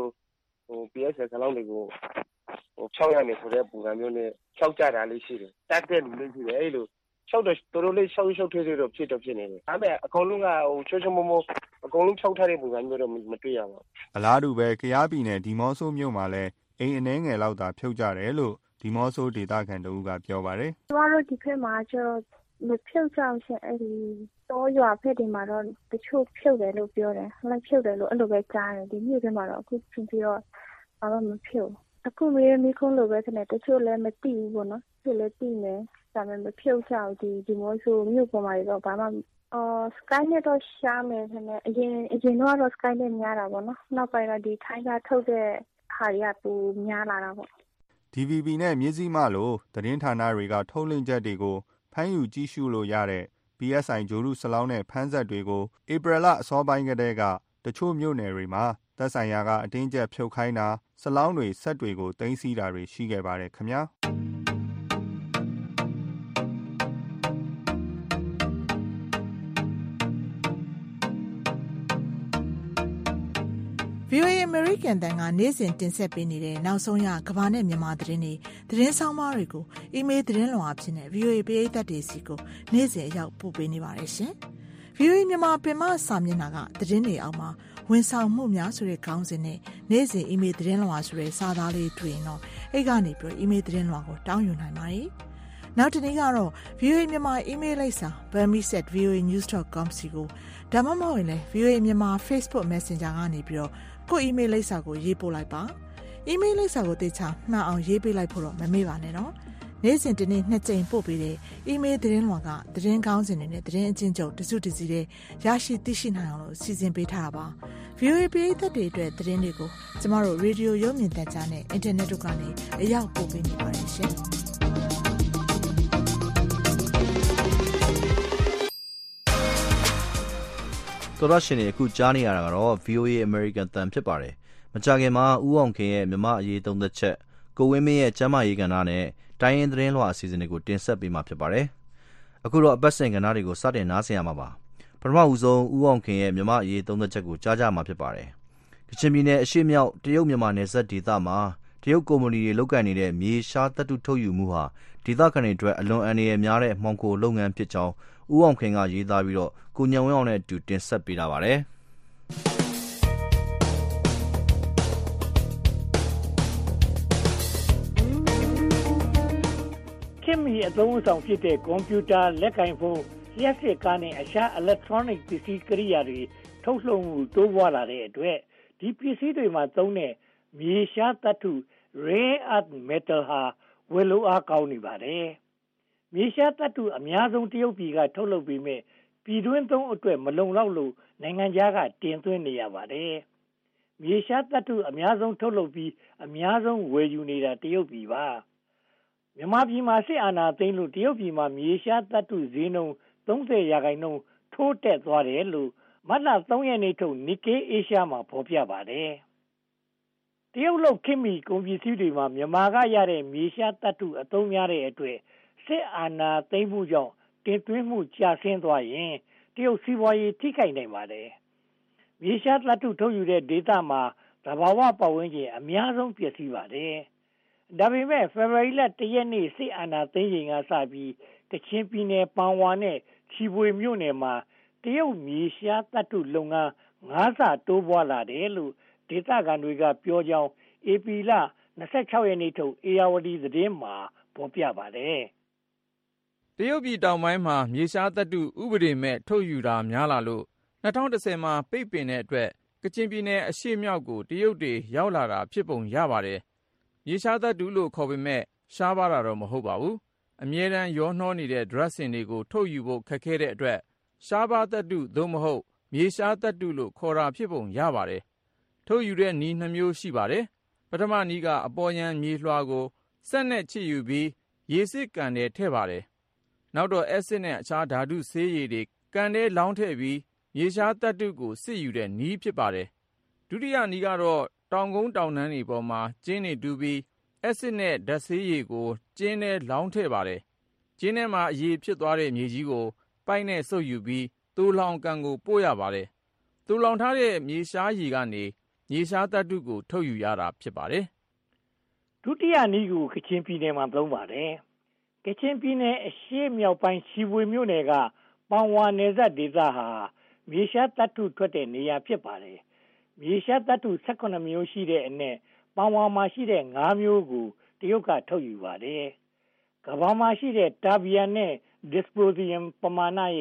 PSI ဆလောင်းတွေကိုဖြောက်ရမယ်ဆိုတဲ့ပုံစံမျိုးနဲ့ဖြောက်ကြတာလေးရှိတယ်တတ်တဲ့လူလေးရှိတယ်အဲ့လိုဖြောက်တော့တော်တော်လေးရှောက်ထွေးထွေးတော့ဖြစ်နေတယ်ဒါပေမဲ့အကုန်လုံးကချွတ်ချွတ်မိုးအကုန်လုံးဖြောက်ထားတဲ့ပုံစံမျိုးတော့မတွေ့ရပါဘူးအလားတူပဲကယားပြည်နယ်ဒီမော့ဆိုမြို့မှာလည်းအိမ်အနှဲငယ်လောက်သာဖြုတ်ကြတယ်လို့ဒီမော့ဆိုဒေသခံတဦးကပြောပါတယ်ကျမတို့ဒီဖက်မှာကျတော့မဖြုတ်ကြအောင်ရှင်အဲ့ဒီတော့ရွာဖက်တွေမှာတော့တချို့ဖြုတ်တယ်လို့ပြောတယ်လိုက်ဖြုတ်တယ်လို့အဲ့လိုပဲကြားတယ်ဒီမြို့ထဲမှာတော့အခုပြင်ပြီးတော့ဘာမှမဖြုတ်အခုမိခုံးလိုပဲခနဲ့တချို့လည်းမသိဘူးပေါ့နော်သူလည်းသိနေဒါပေမဲ့မဖြုတ်ချဘူးဒီမိုးဆိုမြို့ပေါ်မှာတော့ဘာမှsky နဲ့တော့ရှားမယ်ခနဲ့အရင်တော့ sky နဲ့များတာပေါ့နော်နောက်ပိုင်းတော့ဒီထိုင်းကထုတ်တဲ့ဟာတွေကပိုများလာတာပေါ့ DVB နဲ့မြစ်စီမလို့သတင်းဌာနတွေကထုတ်လွှင့်ချက်တွေကိုဖမ်းယူကြည့်ရှုလို့ရတဲ့ PSI ဂျိုရုစလောင်းနဲ့ဖမ်းဆက်တွေကိုဧပြီလအစောပိုင်းကတည်းကတချို့မြို့နယ်တွေမှာသက်ဆိုင်ရာကအတင်းကျပ်ဖြုတ်ခိုင်းတာစလောင်းတွေဆက်တွေကိုသိမ်းဆည်းတာတွေရှိခဲ့ပါတယ်ခင်ဗျာ VOA American တန်ကနေ့စဉ်တင်ဆက်ပေးနေတဲ့နောက်ဆုံးရကမ္ဘာနဲ့မြန်မာသတင်းဆောင်မတွေကိုအီးမေးလ်သတင်းလွှာအဖြစ်နဲ့ VOA ပရိသတ်တွေစီကိုနေ့စဉ်အရောက်ပို့ပေးနေပါတယ်ရှင်။ VOA မြန်မာပင်မစာမျက်နှာကသတင်းတွေအောက်မှာဝန်ဆောင်မှုများဆိုတဲ့ခေါင်းစဉ်နဲ့နေ့စဉ်အီးမေးလ်သတင်းလွှာဆိုတဲ့စာသားလေးတွေ့ရင်တော့အဲ့ကနေပြီးအီးမေးလ်သတင်းလွှာကိုတောင်းယူနိုင်ပါတယ်။နောက်တစ်နေ့ကတော့ VOA မြန်မာအီးမေးလ်လိပ်စာ burmese@voanews.com စီကိုဒါမှမဟုတ်ရင်လည်း VOA မြန်မာ Facebook Messenger ကနေပြီးတော့ကိုအီးမေးလ်လိပ်စာကိုရေးပို့လိုက်ပါအီးမေးလ်လိပ်စာကိုတေချာမှန်အောင်ရေးပေးလိုက်ဖို့တော့မမေ့ပါနဲ့နော်နေ့စဉ်တစ်နေ့2ကြိမ်ပို့ပေးတဲ့အီးမေးလ်သတင်းလွှာကသတင်းကောင်းစင်တွေနဲ့သတင်းအချင်းချုပ်တစုတစည်းတဲ့ရရှိသိရှိနိုင်အောင်လို့စီစဉ်ပေးထားတာပါ VOA ပရိသတ်တွေအတွက်သတင်းတွေကိုကျမတို့ရေဒီယိုရုပ်မြင်သံကြားနဲ့အင်တာနက်တို့ကနေအရောက်ပို့ပေးနေပါတယ်ရှင်တော်ရရှင်တွေအခုကြားနေရတာကတော့ VOA American တန်ဖြစ်ပါတယ်။မကြခင်မှာဦးအောင်ခင်ရဲ့မြမအရေးသုံးသက်ချက်ကိုဝင်းမင်းရဲ့ကျမ်းမာရေးကဏ္ဍနဲ့တိုင်းရင်းသတင်းလွှာအစီအစဉ်တွေကိုတင်ဆက်ပေးမှာဖြစ်ပါတယ်။အခုတော့အပတ်စဉ်ကဏ္ဍတွေကိုစတင်နားဆင်ရမှာပါ။ပထမဦးဆုံးဦးအောင်ခင်ရဲ့မြမအရေးသုံးသက်ချက်ကိုကြားကြမှာဖြစ်ပါတယ်။ကချင်ပြည်နယ်အရှေ့မြောက်တရုတ်မြန်မာနယ်စပ်ဒေသမှာတရုတ်ကုမ္ပဏီတွေလုပ်ကိုင်နေတဲ့မြေရှားသတ္တုထုတ်ယူမှုဟာဒေသခံတွေအတွက်အလွန်အန္တရာယ်များတဲ့မှောင်ခိုလုပ်ငန်းဖြစ်ကြောင်းဦးအောင်ခင်ကရေးသားပြီးတော့ကိုညံဝင်းအောင်နဲ့အတူတင်ဆက်ပေးတာပါတယ်ခင်မီအသုံးအဆောင်ဖြစ်တဲ့ကွန်ပျူတာလက်ကိုင်ဖုန်းလျှက်စစ်ကားနဲ့အခြား electronic ပစ္စည်းကိရိယာတွေထုတ်လုပ်မှုတိုးပွားလာတဲ့အတွက်ဒီပစ္စည်းတွေမှာသုံးတဲ့မြေရှားသတ္တု rare earth metal ဟာဝယ်လို့အားကောင်းနေပါတယ်။မြေရှားသတ္တုအများဆုံးတရုတ်ပြည်ကထုတ်လုပ်ပြီးမြဲပြည်တွင်းသုံးအတွက်မလုံလောက်လို့နိုင်ငံခြားကတင်သွင်းနေရပါတယ်။မြေရှားသတ္တုအများဆုံးထုတ်လုပ်ပြီးအများဆုံးဝယ်ယူနေတာတရုတ်ပြည်ပါ။မြန်မာပြည်မှာစစ်အာဏာသိမ်းလို့တရုတ်ပြည်မှာမြေရှားသတ္တုဈေးနှုန်း30% ထိုးတက်သွားတယ်လို့မတ်လ3ရက်နေ့ထုတ် Nikkei Asia မှာဖော်ပြပါတယ်။တရုတ်လုပ်ခင်မီကုန်ပစ္စည်းတွေမှာမြန်မာကရတဲ့မြေရှားသတ္တုအသုံးများတဲ့အတွက်စစ်အာဏာသိမ်းမှုကြောင့်တင်သွင်းမှုကျဆင်းသွားရင်တရုတ်စီးပွားရေးထိခိုက်နိုင်ပါတယ်။မြေရှားသတ္တုထုတ်ယူတဲ့ဒေသမှာသဘာဝပတ်ဝန်းကျင်အများဆုံးပျက်စီးပါတယ်။ဒါပေမဲ့ဖေဖော်ဝါရီလ1ရက်နေ့စစ်အာဏာသိမ်းချိန်ကစပြီးကချင်ပြည်နယ်ပန်ဝါနဲ့ချီဖွေမြို့နယ်မှာတရုတ်မြေရှားသတ္တုလုပ်ငန်း9ဆတိုးပွားလာတယ်လို့ဒေသခံတွေကပြောကြောင်းဧပြီလ26ရက်နေ့ထုတ်အေယာဝတီသတင်းမှာဖော်ပြပါတယ်။တရုတ်ပြည်တောင်ပိုင်းမှာမြေရှားသတ္တုဥပဒေမဲ့ထုတ်ယူတာများလာလို့2010မှာပိတ်ပင်တဲ့အတွက်ကချင်ပြည်နယ်အရှေ့မြောက်ကိုတရုတ်တွေရောက်လာတာဖြစ်ပုံရပါတယ်။မြေရှားသတ္တုလို့ခေါ်ပေမဲ့ရှားပါတာတော့မဟုတ်ပါဘူး။အမြဲတမ်းရောနှောနေတဲ့ drug စင်တွေကိုထုတ်ယူဖို့ခက်ခဲတဲ့အတွက်ရှားပါသတ္တုသို့မဟုတ်မြေရှားသတ္တုလို့ခေါ်တာဖြစ်ပုံရပါတယ်။ထုတ်ယူတဲ့နည်း2မျိုးရှိပါတယ်။ပထမနည်းကအပေါ်ယံမြေလွှာကိုစက်နဲ့ချစ်ယူပြီးရေစစ်ကန်ထဲထည့်ပါတယ်။နောက်တော့အက်ဆစ်နဲ့အခြားဓာတုဆေးရည်တွေကန်ထဲလောင်းထည့်ပြီးမြေရှားသတ္တုကိုစစ်ယူတဲ့နည်းဖြစ်ပါတယ်။ဒုတိယနည်းကတော့တောင်ကုန်းတောင်တန်းတွေပေါ်မှာကျင်းတွေတူးပြီးအက်ဆစ်နဲ့ဓာတ်ဆေးရည်ကိုကျင်းထဲလောင်းထည့်ပါတယ်။ကျင်းထဲမှာအရည်ဖြစ်သွားတဲ့မြေကြီးကိုပိုက်နဲ့စုပ်ယူပြီးသိုးလောင်ကန်ကိုပို့ရပါတယ်။သိုးလောင်ထားတဲ့မြေရှားရည်ကနေမြေရှားသတ္တုကိုထုတ်ယူရတာဖြစ်ပါတယ်။ဒုတိယနည်းကိုကချင်ပြည်နယ်မှာသုံးပါတယ်။ကချင်ပြည်နယ်အရှေ့မြောက်ပိုင်းချီဖွေမြို့နယ်ကပန်ဝါနယ်စပ်ဒေသဟာမြေရှားသတ္တုထွက်တဲ့နေရာဖြစ်ပါတယ်။မြေရှားသတ္တု18မျိုးရှိတဲ့အနက်ပန်ဝါမှာရှိတဲ့5မျိုးကိုတရုတ်ကထုတ်ယူပါတယ်။ကမ္ဘာမှာရှိတဲ့တာဘီယန်နဲ့ဒစ်စပိုဇီယမ်ပမာဏရဲ့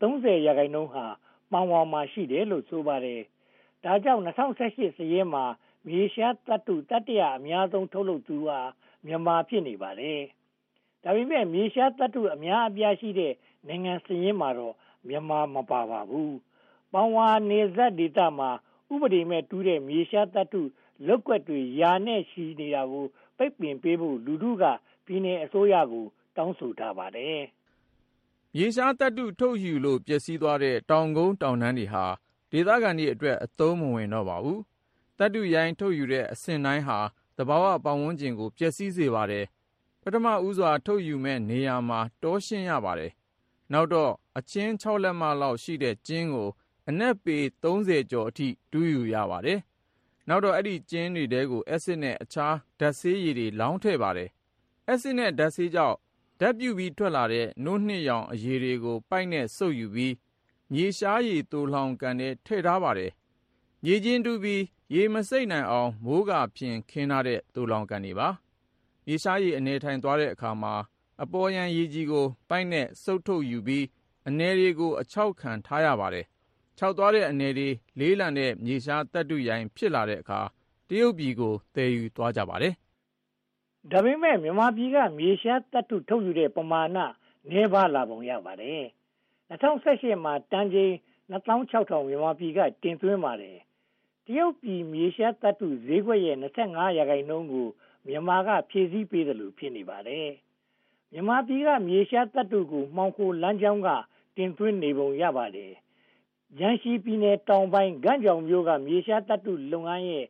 30% ဟာမှောင်ဝါမှာရှိတယ်လို့ဆိုပါတယ်။ဒါကြောင့်2018စာရင်းမှာမြေရှားသတ္တုတတိယအများဆုံးထုတ်လုပ်သူဟာမြန်မာဖြစ်နေပါတယ်။ဒါပေမဲ့မြေရှားသတ္တုအများအပြားရှိတဲ့နိုင်ငံစာရင်းမှာတော့မြန်မာမပါပါဘူး။မှောင်ဝါနေဇက်ဒေသမှာဥပဒေမဲ့တူးတဲ့မြေရှားသတ္တုလုပ်ကွက်တွေယာနဲ့ရှိနေတာကိုပိတ်ပင်ပေးဖို့လူထုကပြည်내အစိုးရကိုတောင်းဆိုထားပါတယ်။မြေရှားသတ္တုထုတ်ယူလို့ပျက်စီးသွားတဲ့တောင်ကုန်းတောင်တန်းတွေဟာဒေသခံတွေအတွက်အသုံးမဝင်တော့ပါဘူး။သတ္တုရိုင်းထုတ်ယူတဲ့အဆင့်တိုင်းဟာသဘာဝပတ်ဝန်းကျင်ကိုပျက်စီးစေပါတယ်။ပထမဦးစွာထုတ်ယူမဲ့နေရာမှာတောရှင်းရပါတယ်။နောက်တော့အချင်း6လက်မလောက်ရှိတဲ့ကျင်းကိုအနက်ပေ30ကျော်အထိတူးယူရပါတယ်။နောက်တော့အဲ့ဒီကျင်းတွေထဲကိုအက်ဆစ်နဲ့အခြားဓာတ်ဆေးရည်တွေလောင်းထည့်ပါတယ်။အက်ဆစ်နဲ့ဓာတ်ဆေးကြောင့်ဓာတ်ပြုပြီးထွက်လာတဲ့နို့နှစ်ရောင်အရည်တွေကိုပိုက်နဲ့စုပ်ယူပြီးမြေရှားရည်သိုလှောင်ကန်ထဲထည့်ထားပါတယ်။မြေချင်းတူးပြီးရေမစိမ့်နိုင်အောင်မိုးကာဖြင့်ခင်းထားတဲ့သိုလှောင်ကန်တွေပါ။မြေရှားရည်အနေထိုင်သွားတဲ့အခါမှာအပေါ်ယံရေကြီးကိုပိုက်နဲ့စုပ်ထုတ်ယူပြီးအနယ်တွေကိုအချောက်ခံထားရပါတယ်။ခြောက်သွားတဲ့အနယ်တွေလေးလံတဲ့မြေရှားသတ္တုရိုင်းဖြစ်လာတဲ့အခါတရုတ်ပြည်ကိုသယ်ယူသွားကြပါတယ်။ဒါပေမဲ့မြန်မာပြည်ကမြေရှားသတ္တုထုတ်ယူတဲ့ပမာဏနည်းပါးလာပုံရပါတယ်။2018မှာတန်ချိန်26,000မြန်မာပြည်ကတင်သွင်းပါတယ်။တရုတ်ပြည်မြေရှားသတ္တုဈေးကွက်ရဲ့25%ကိုမြန်မာကဖြည့်ဆည်းပေးတယ်လို့ဖြစ်နေပါတယ်။မြန်မာပြည်ကမြေရှားသတ္တုကိုမှောင်ခိုလမ်းကြောင်းကတင်သွင်းနေပုံရပါတယ်။ရန်ရှီပြည်နယ်တောင်ပိုင်းဂန့်ကြောင်မြို့ကမြေရှားသတ္တုလုပ်ငန်းရဲ့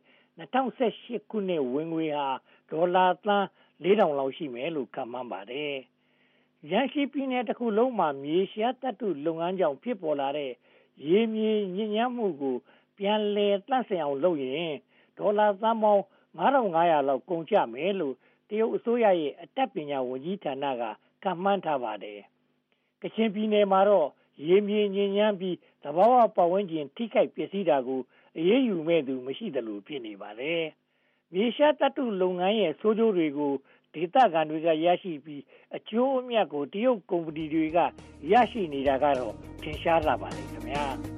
2018ခုနှစ်ဝင်ငွေဟာဒေါ်လာသန်း4,000လောက်ရှိမယ်လို့ခန့်မှန်းပါတယ်။ရန်ရှီပြည်နယ်တစ်ခုလုံးမှာမြေရှားသတ္တုလုပ်ငန်းကြောင့်ဖြစ်ပေါ်လာတဲ့ရေမြေညစ်ညမ်းမှုကိုပြန်လည်သန့်စင်အောင်လုပ်ရင်ဒေါ်လာသန်းပေါင်း9,500လောက်ကုန်ကျမယ်လို့တရုတ်အစိုးရရဲ့အတတ်ပညာဝန်ကြီးဌာနကခန့်မှန်းထားပါတယ်။ကချင်ပြည်နယ်မှာတော့ရေမြေညစ်ညမ်းပြီးသဘာဝပတ်ဝန်းကျင်ထိခိုက်ပျက်စီးတာကိုအရေးယူမဲ့သူမရှိသလိုဖြစ်နေပါတယ်။မြေရှားသတ္တုလုပ်ငန်းရဲ့ဆိုးကျိုးတွေကိုဒေသခံတွေကရရှိပြီးအကျိုးအမြတ်ကိုတရုတ်ကုမ္ပဏီတွေကရရှိနေတာကတော့ထင်ရှားလာပါတယ်ခင်ဗျာ။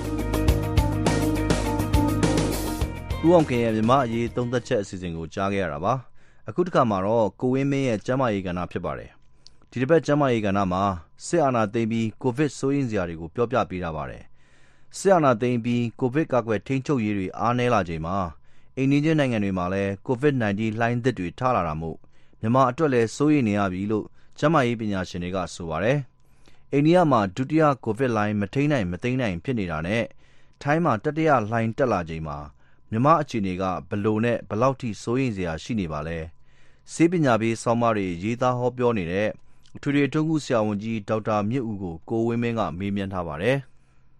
ဦးအောင်ခင်ရဲ့မြန်မာအရေးသုံးသပ်ချက်အစီအစဉ်ကိုကြားခဲ့ရတာပါ။အခုတစ်ခါမှာတော့ကိုဝင်းမင်းရဲ့ကျန်းမာရေးကဏ္ဍဖြစ်ပါတယ်။ဒီတစ်ပတ်ကျန်းမာရေးကဏ္ဍမှာစစ်အာဏာသိမ်းပြီးကိုဗစ်စိုးရိမ်စရာတွေကိုပြောပြပေးထားပါတယ်။စစ်အာဏာသိမ်းပြီးကိုဗစ်ကာကွယ်ထိန်းချုပ်ရေးတွေအားနည်းလာချိန်မှာအိန္ဒိယနိုင်ငံတွေမှာလည်း COVID-19 လှိုင်းသစ်တွေထလာတာမို့မြန်မာအတွက်လည်းစိုးရိမ်နေရပြီလို့ကျန်းမာရေးပညာရှင်တွေကဆိုပါတယ်။အိန္ဒိယမှာဒုတိယကိုဗစ်လှိုင်းမထိန်းနိုင်မသိမ်းနိုင်ဖြစ်နေတာနဲ့ထိုင်းမှာတတိယလှိုင်းတက်လာချိန်မှာမြန်မာအခြေအနေကဘလို့နဲ့ဘလောက်ထိစိုးရိမ်စရာရှိနေပါလဲ။ဆေးပညာပေးဆောင်းပါးတွေရေးသားဟောပြောနေတဲ့အထွေထွေအတွင်းကူးဆရာဝန်ကြီးဒေါက်တာမြင့်ဦးကိုဝင်းမင်းကမေးမြန်းထားပါတယ်။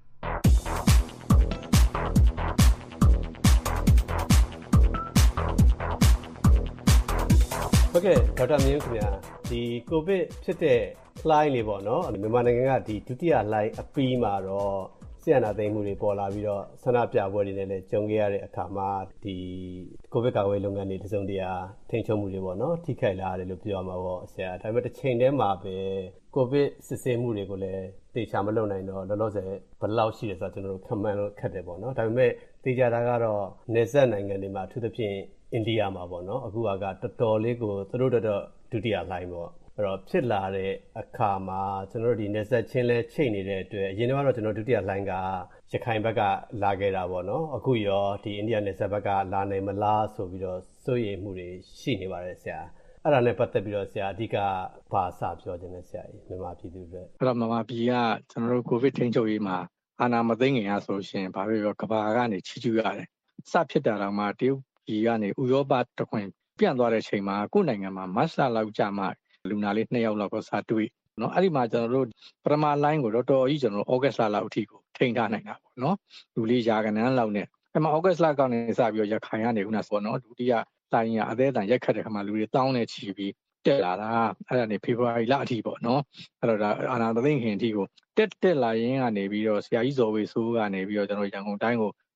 ဟုတ်ကဲ့ဒေါက်တာမြင့်ခင်ဗျာဒီကိုဗစ်ဖြစ်တဲ့လှိုင်းလေးပေါ့နော်မြန်မာနိုင်ငံကဒီဒုတိယလှိုင်းအပြီးမှာတော့ဆီယနာသိမ်းမှုတွေပေါ်လာပြီးတော့ဆန္ဒပြပွဲတွေနဲ့လည်းကြုံခဲ့ရတဲ့အခါမှာဒီကိုဗစ်ကာကွယ်လုပ်ငန်းတွေတစုံတရာထိန်းချုပ်မှုတွေပေါ့နော်ထိခိုက်လာရတယ်လို့ပြောရမှာပေါ့ဆရာဒါပေမဲ့တစ်ချိန်တည်းမှာပဲကိုဗစ်စစ်ဆေးမှုတွေကိုလည်းတေချာမလုပ်နိုင်တော့လောလောဆယ်ဘယ်လောက်ရှိတယ်ဆိုတော့ကျွန်တော်တို့ခန့်မှန်းလို့ခက်တယ်ပေါ့နော်ဒါပေမဲ့တေချာတာကတော့နေဆက်နိုင်ငံတွေမှာအထူးသဖြင့်အိန္ဒိယမှာပေါ့နော်အခုကတော်တော်လေးကိုသူတို့တော့ဒုတိယလှိုင်းပေါ့အဲ့တော့ဖြစ်လာတဲ့အခါမှာကျွန်တော်တို့ဒီနေဆက်ချင်းလဲချိတ်နေတဲ့အတွက်အရင်ကတော့ကျွန်တော်ဒုတိယလှိုင်းကရခိုင်ဘက်ကလာခဲ့တာပေါ့နော်အခုရောဒီအိန္ဒိယနေဆက်ဘက်ကလာနိုင်မလားဆိုပြီးတော့စိုးရိမ်မှုတွေရှိနေပါတယ်ဆရာအဲ့ဒါနဲ့ပတ်သက်ပြီးတော့ဆရာအဓိကဘာစပြောခြင်းလဲဆရာကြီးမြန်မာပြည်သူတွေအဲ့တော့မြန်မာပြည်ကကျွန်တော်တို့ကိုဗစ်ထိန်းချုပ်ရေးမှာအာဏာမသိမ်းခင်ရဆိုရှင်ဘာပဲပြောကဘာကနေချီကျူးရတယ်စဖြစ်တာတော့မှတရုတ်ပြည်ကနေဥရောပတခွင်ပြန့်သွားတဲ့ချိန်မှာကိုယ်နိုင်ငံမှာမတ်လလောက်ကြာမှလူနာလေး2ယောက်လောက်ကိုစတွေ့เนาะအဲ့ဒီမှာကျွန်တော်တို့ပထမ line ကိုတော်တော်ကြီးကျွန်တော်တို့ဩဂတ်စ်လလောက်အထိကိုထိန်းထားနိုင်တာပေါ့เนาะလူလေးရာကနန်းလောက်နဲ့အဲ့မှာဩဂတ်စ်လကနေစပြီးတော့ရခိုင်ကနေခုနဆိုเนาะဒုတိယလိုင်းကအသေးအတန်ရက်ခတ်တဲ့ခါမှာလူတွေတောင်းနေချီပြီးတက်လာတာအဲ့ဒါနေဖေဖော်ဝါရီလအထိပေါ့เนาะအဲ့တော့ဒါအာနာသိန်းခင်အထိကိုတက်လာရင်းကနေပြီးတော့ဆရာကြီးဇော်ဝေဆိုးကနေပြီးတော့ကျွန်တော်ရန်ကုန်တိုင်းကို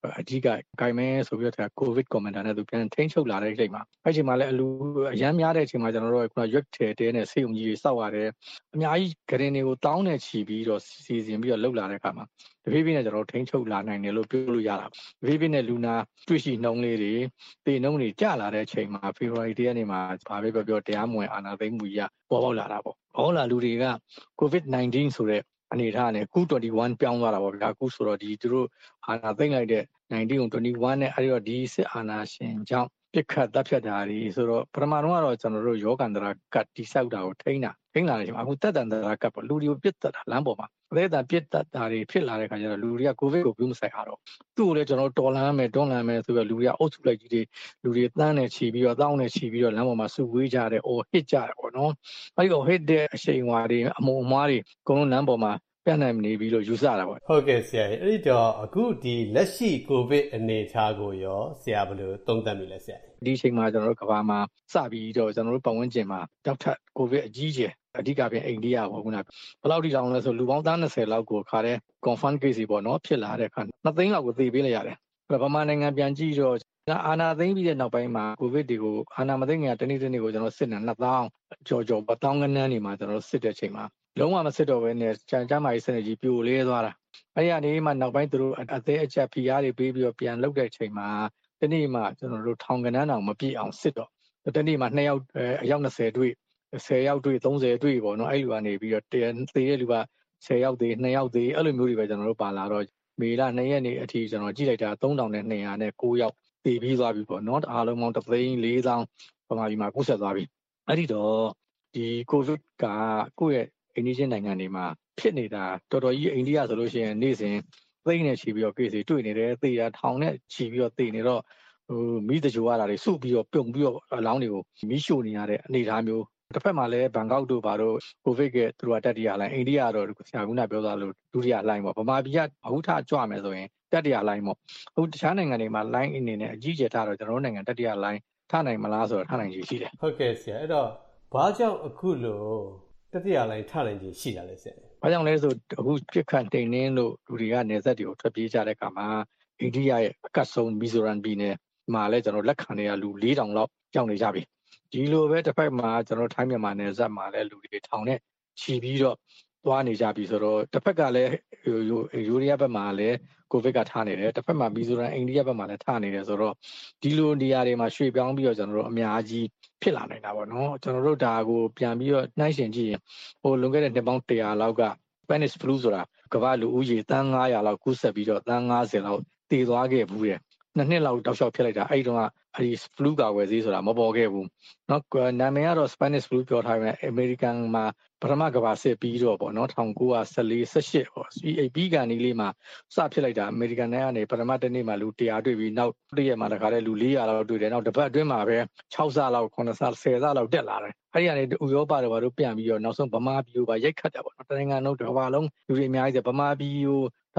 အဓိကဂိုင်မဲဆိုပြီးတော့ကိုဗစ်ကွန်မန်ဒါနဲ့သူပြန်ထိန်းချုပ်လာတဲ့အချိန်မှာအဲ့ချိန်မှာလည်းအရန်များတဲ့အချိန်မှာကျွန်တော်တို့ကရွက်ထဲတဲနဲ့ဆေးရုံကြီးတွေစောက်ရတယ်အများကြီးဂရင်တွေကိုတောင်းနဲ့ချီပြီးတော့စီစဉ်ပြီးတော့လှုပ်လာတဲ့အခါမှာတဖြည်းဖြည်းနဲ့ကျွန်တော်တို့ထိန်းချုပ်လာနိုင်တယ်လို့ပြောလို့ရတာတဖြည်းဖြည်းနဲ့လူနာတွေ့ရှိနှုန်းလေးတွေပေနှုန်းတွေကျလာတဲ့အချိန်မှာ February ရက်နေ့မှာဘာပဲပြောတရားမဝင်အာဏာသိမ်းမှုကြီးပေါ်ပေါက်လာတာပေါ့ဟောလာလူတွေက COVID-19 ဆိုတဲ့အနေထားနဲ့ကူ21ပြောင်းသွားတာပေါ့ဗျာအခုဆိုတော့ဒီသူတို့အာဏာသိမ်းလိုက်တဲ့19ကို21နဲ့အဲ့တော့ဒီစစ်အာဏာရှင်ကြောင့်ပြစ်ခတ်တပ်ဖြတ်တာတွေဆိုတော့ပထမတော့ကတော့ကျွန်တော်တို့ယောဂန္တရာကတ်တိဆောက်တာကိုထိန်းလာတယ်ချိန်မှာအခုတက်တန်တရာကတ်ပေါ့လူတွေကိုပြစ်တက်တာလမ်းပေါ်မှာအသေးအတန်ပြစ်တက်တာတွေဖြစ်လာတဲ့ခါကျတော့လူတွေကကိုဗစ်ကိုပြုမဆိုင်တော့သူ့ကိုလည်းကျွန်တော်တော်လန်းမယ်တွန်းလန်းမယ်ဆိုပြီးလူတွေကအုပ်စုလိုက်ကြီးတွေလူတွေတန်းနဲ့ချီပြီးတော့တောင်းနဲ့ချီပြီးတော့လမ်းပေါ်မှာစုဝေးကြတယ်အော်ဟစ်ကြတယ်ပေါ့နော်အဲ့ဒီဟစ်တဲ့အချိန်ဝါတွေအမုံအမွားတွေအကုန်လုံးလမ်းပေါ်မှာပြန်နိုင်နေပြီလို့ယူဆတာပေါ့ဟုတ်ကဲ့ဆရာအဲ့ဒီတော့အခုဒီလက်ရှိကိုဗစ်အနေအထားကိုရောဆရာဘယ်လိုသုံးသပ်မိလဲဆရာဒီအချိန်မှာကျွန်တော်တို့ကမ္ဘာမှာစပြီးတော့ကျွန်တော်တို့ပတ်ဝန်းကျင်မှာတောက်ထပ်ကိုဗစ်အကြီးကျယ်အဓိကပြင်အိန္ဒိယပေါ့ခုနဘယ်လောက်ထိတောင်လဲဆိုလူပေါင်း30လောက်ကိုခါတဲ့ confirm case ပေါ့နော်ဖြစ်လာတဲ့အခါ2သိန်းလောက်ကိုသေပေးလိုက်ရတယ်အဲ့တော့ဗမာနိုင်ငံပြန်ကြည့်တော့အာဏာသိမ်းပြီးတဲ့နောက်ပိုင်းမှာကိုဗစ်တွေကိုအာဏာမသိမ်းခင်တနေ့ကိုကျွန်တော်စစ်နေ2000ကျော်1000ခန်းန်းနေမှာကျွန်တော်စစ်တဲ့အချိန်မှာလုံးဝမစစ်တော့ဘဲနဲ့ကျမ်းမာရေးစနစ်ကြီးပြိုလဲသွားတာအဲ့ဒီကနေမှနောက်ပိုင်းသူတို့အသေးအချက်ဖိအားတွေပေးပြီးတော့ပြန်လုပ်တဲ့အချိန်မှာတနေ့မှကျွန်တော်တို့ထောင်ကနန်းအောင်မပြည့်အောင်စစ်တော့တနေ့မှ2ယောက်အယောက်20တွေ့10ယောက်တွေ့30တွေ့ပေါ့နော်အဲ့လိုကနေပြီးတော့သေတဲ့လူက10ယောက်သေး2ယောက်သေးအဲ့လိုမျိုးတွေပဲကျွန်တော်တို့ပါလာတော့မေလ2ရက်နေ့အထိကျွန်တော်ကြည့်လိုက်တာ3200နဲ့9ယောက်သေပြီးသွားပြီပေါ့နော်အားလုံးပေါင်း3,400,000ပမာပြီးမှကူးဆက်သွားပြီအဲ့ဒီတော့ဒီကိုဗစ်ကကိုယ့်ရဲ့အိန္ဒိယနိုင်ငံတွေမှာဖြစ်နေတာတော်တော်ကြီးအိန္ဒိယဆိုလို့ရှိရင်နေ့စဉ်သိန်းနဲ့ချီပြီးတော့ case တွေတွေ့နေတယ်သေတာထောင်နဲ့ချီပြီးတော့သေနေတော့မိတကြိုရတာတွေစုပြီးတော့ပြုံပြီးတော့အလောင်းတွေကိုမိရှို့နေရတဲ့အနေအထားမျိုးတစ်ဖက်မှာလည်းဘန်ကောက်တို့ဘာတို့ကိုဗစ်ကသူတို့ကတက်တရလိုင်းအိန္ဒိယတော့ဆရာကပြောသွားလို့ဒုတိယလိုင်းပေါ့ဗမာပြည်ကအခုထကြွမယ်ဆိုရင်တက်တရလိုင်းပေါ့အခုတခြားနိုင်ငံတွေမှာလိုင်းအနေနဲ့အကြီးကျယ်ထားတော့ကျွန်တော်တို့နိုင်ငံတက်တရလိုင်းထားနိုင်မလားဆိုတော့ထားနိုင်ခြေရှိတယ်ဟုတ်ကဲ့ဆရာအဲ့တော့ဘာကြောင့်အခုလို့တတိယလိုင်းထားနိုင်ခြေရှိတာလဲဆရာဘာကြောင့်လဲဆိုအခုပြစ်ခတ်တိန်နှင်းလို့လူတွေကနေဆက်တွေကိုထွက်ပြေးကြတဲ့အခါမှာအိန္ဒိယရဲ့အကတ်ဆုံးမီဇိုရမ်ပြည်နယ်မှာလည်းကျွန်တော်လက်ခံနေရလူ4,000လောက်ကြောက်နေကြပြီဒီလိုပဲတစ်ဖက်မှာကျွန်တော်ထိုင်းမြန်မာနယ်စပ်မှာလည်းလူတွေထောင်နဲ့ချီပြီးတော့သွားနေကြပြီဆိုတော့တစ်ဖက်ကလည်းယူရီးယားဘက်မှာလည်းကိုဗစ်ကထားနေတယ်တစ်ဖက်မှာမီဇိုရမ်အိန္ဒိယဘက်မှာလည်းထားနေတယ်ဆိုတော့ဒီလိုနေရာတွေမှာရွှေ့ပြောင်းပြီးတော့ကျွန်တော်တို့အများကြီးဖြစ်လာနိုင်တာပေါ့နော်ကျွန်တော်တို့ဒါကိုပြန်ပြီးတော့နှိုင်းယှဉ်ကြည့်ရင်လွန်ခဲ့တဲ့နှစ်ပေါင်း100လောက်က Spanish flu ဆိုတာကမ္ဘာလူဦးရေသန်း900လောက်ကူးစက်ပြီးတော့သန်း90လောက်တည်သွားခဲ့ဘူးတဲ့နှစ်လောက်တောက်လျှောက်ဖြစ်လိုက်တာအဲ့တုန်းကအဲ့ဒီ flu ကာကွယ်ဆေးဆိုတာမပေါ်ခဲ့ဘူးเนาะနာမည်ကတော့ Spanish flu ပြောထားပေမဲ့ American မှာပထမကမ္ဘာစစ်ပြီးတော့ပေါ့နော်1914 18ပေါ့ပြီးကန်ဒီလေးမှာစဖြစ်လိုက်တာ American နဲ့ကနေပထမတစ်နေ့မှာလူ100တွေ့ပြီးနောက်တစ်ရက်မှာတခါတည်းလူ400လောက်တွေ့တယ်နောက်တစ်ပတ်အတွင်းမှာပဲ6ဆလောက်9ဆ10ဆလောက်တက်လာတယ်အဲ့ဒီကနေဥရောပတွေဘာလို့ပြန်ပြီးတော့နောက်ဆုံးဗမာပြည်ကိုပါရိုက်ခတ်တာပေါ့နော်တနိုင်ငံလုံးတစ်ကမ္ဘာလုံးလူတွေအများကြီးဗမာပြည်ကို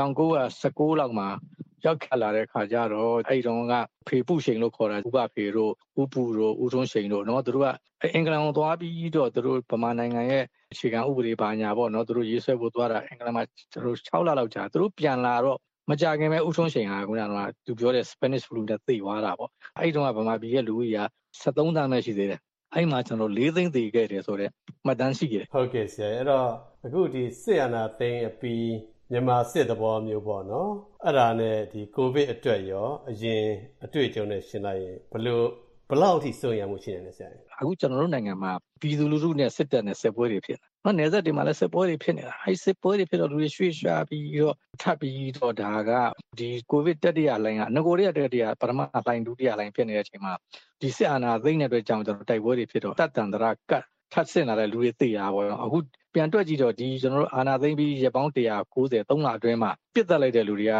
1919လောက်မှာရောက်ခတ်လာတဲ့ခါကျတော့အဲ့ဒီတော့ကဖေပုရှိန်လို့ခေါ်တာဥပဖေတို့ဥပူတို့ဦးထွန်းရှိန်တို့เนาะသူတို့ကအင်္ဂလန်ကိုသွားပြီးတော့သူတို့ဗမာနိုင်ငံရဲ့အခြေခံဥပဒေဘာညာပေါ့เนาะသူတို့ရေးဆွဲဖို့သွားတာအင်္ဂလန်မှာသူတို့6လလောက်ကြာသူတို့ပြန်လာတော့မကြခင်ပဲဦးထွန်းရှိန်ဟာခုနကသူပြောတဲ့ Spanish flu နဲ့သိသွားတာပေါ့အဲ့ဒီတော့ကဗမာပြည်ရဲ့လူကြီးက73သန်းပဲရှိသေးတယ်အဲ့မှာကျွန်တော်4သိန်းသေခဲ့တယ်ဆိုတော့မှတ်တမ်းရှိခဲ့တယ်ဟုတ်ကဲ့ဆရာအဲ့တော့အခုဒီစစ်အာဏာသိမ်းအပြီးမြန်မာစစ်သဘောမျိုးပေါ့နော်အဲ့ဒါနဲ့ဒီကိုဗစ်အတွက်ရောအရင်အတွေ့အကြုံနဲ့ရှင်းလိုက်ရင်ဘယ်လောက်ထိစိုးရိမ်မှုရှိနေလဲဆရာအခုကျွန်တော်တို့နိုင်ငံမှာပြည်သူလူထုနဲ့စစ်တပ်နဲ့စစ်ပွဲတွေဖြစ်နေနယ်စပ်တွေမှာလည်းစစ်ပွဲတွေဖြစ်နေတာအဲ့စစ်ပွဲတွေဖြစ်တော့လူတွေရွှေ့ရှားပြီးတော့ထပ်ပြီးတော့ဒါကဒီကိုဗစ်တတိယလိုင်းကငကိုရီးယားတတိယပထမလိုင်းဒုတိယလိုင်းဖြစ်နေတဲ့အချိန်မှာဒီစစ်အာဏာသိမ်းတဲ့အတွက်ကြောင့်ကျွန်တော်တိုက်ပွဲတွေဖြစ်တော့တတ်တန်တရာကတ်ထပ်ဆင့်လာတဲ့လူတွေသိတာပေါ့နော်အခုပြန်တွက်ကြည့်တော့ဒီကျွန်တော်တို့အာဏာသိမ်းပြီးရက်ပေါင်း190 3လအတွင်းမှာပြစ်တက်လိုက်တဲ့လူတွေက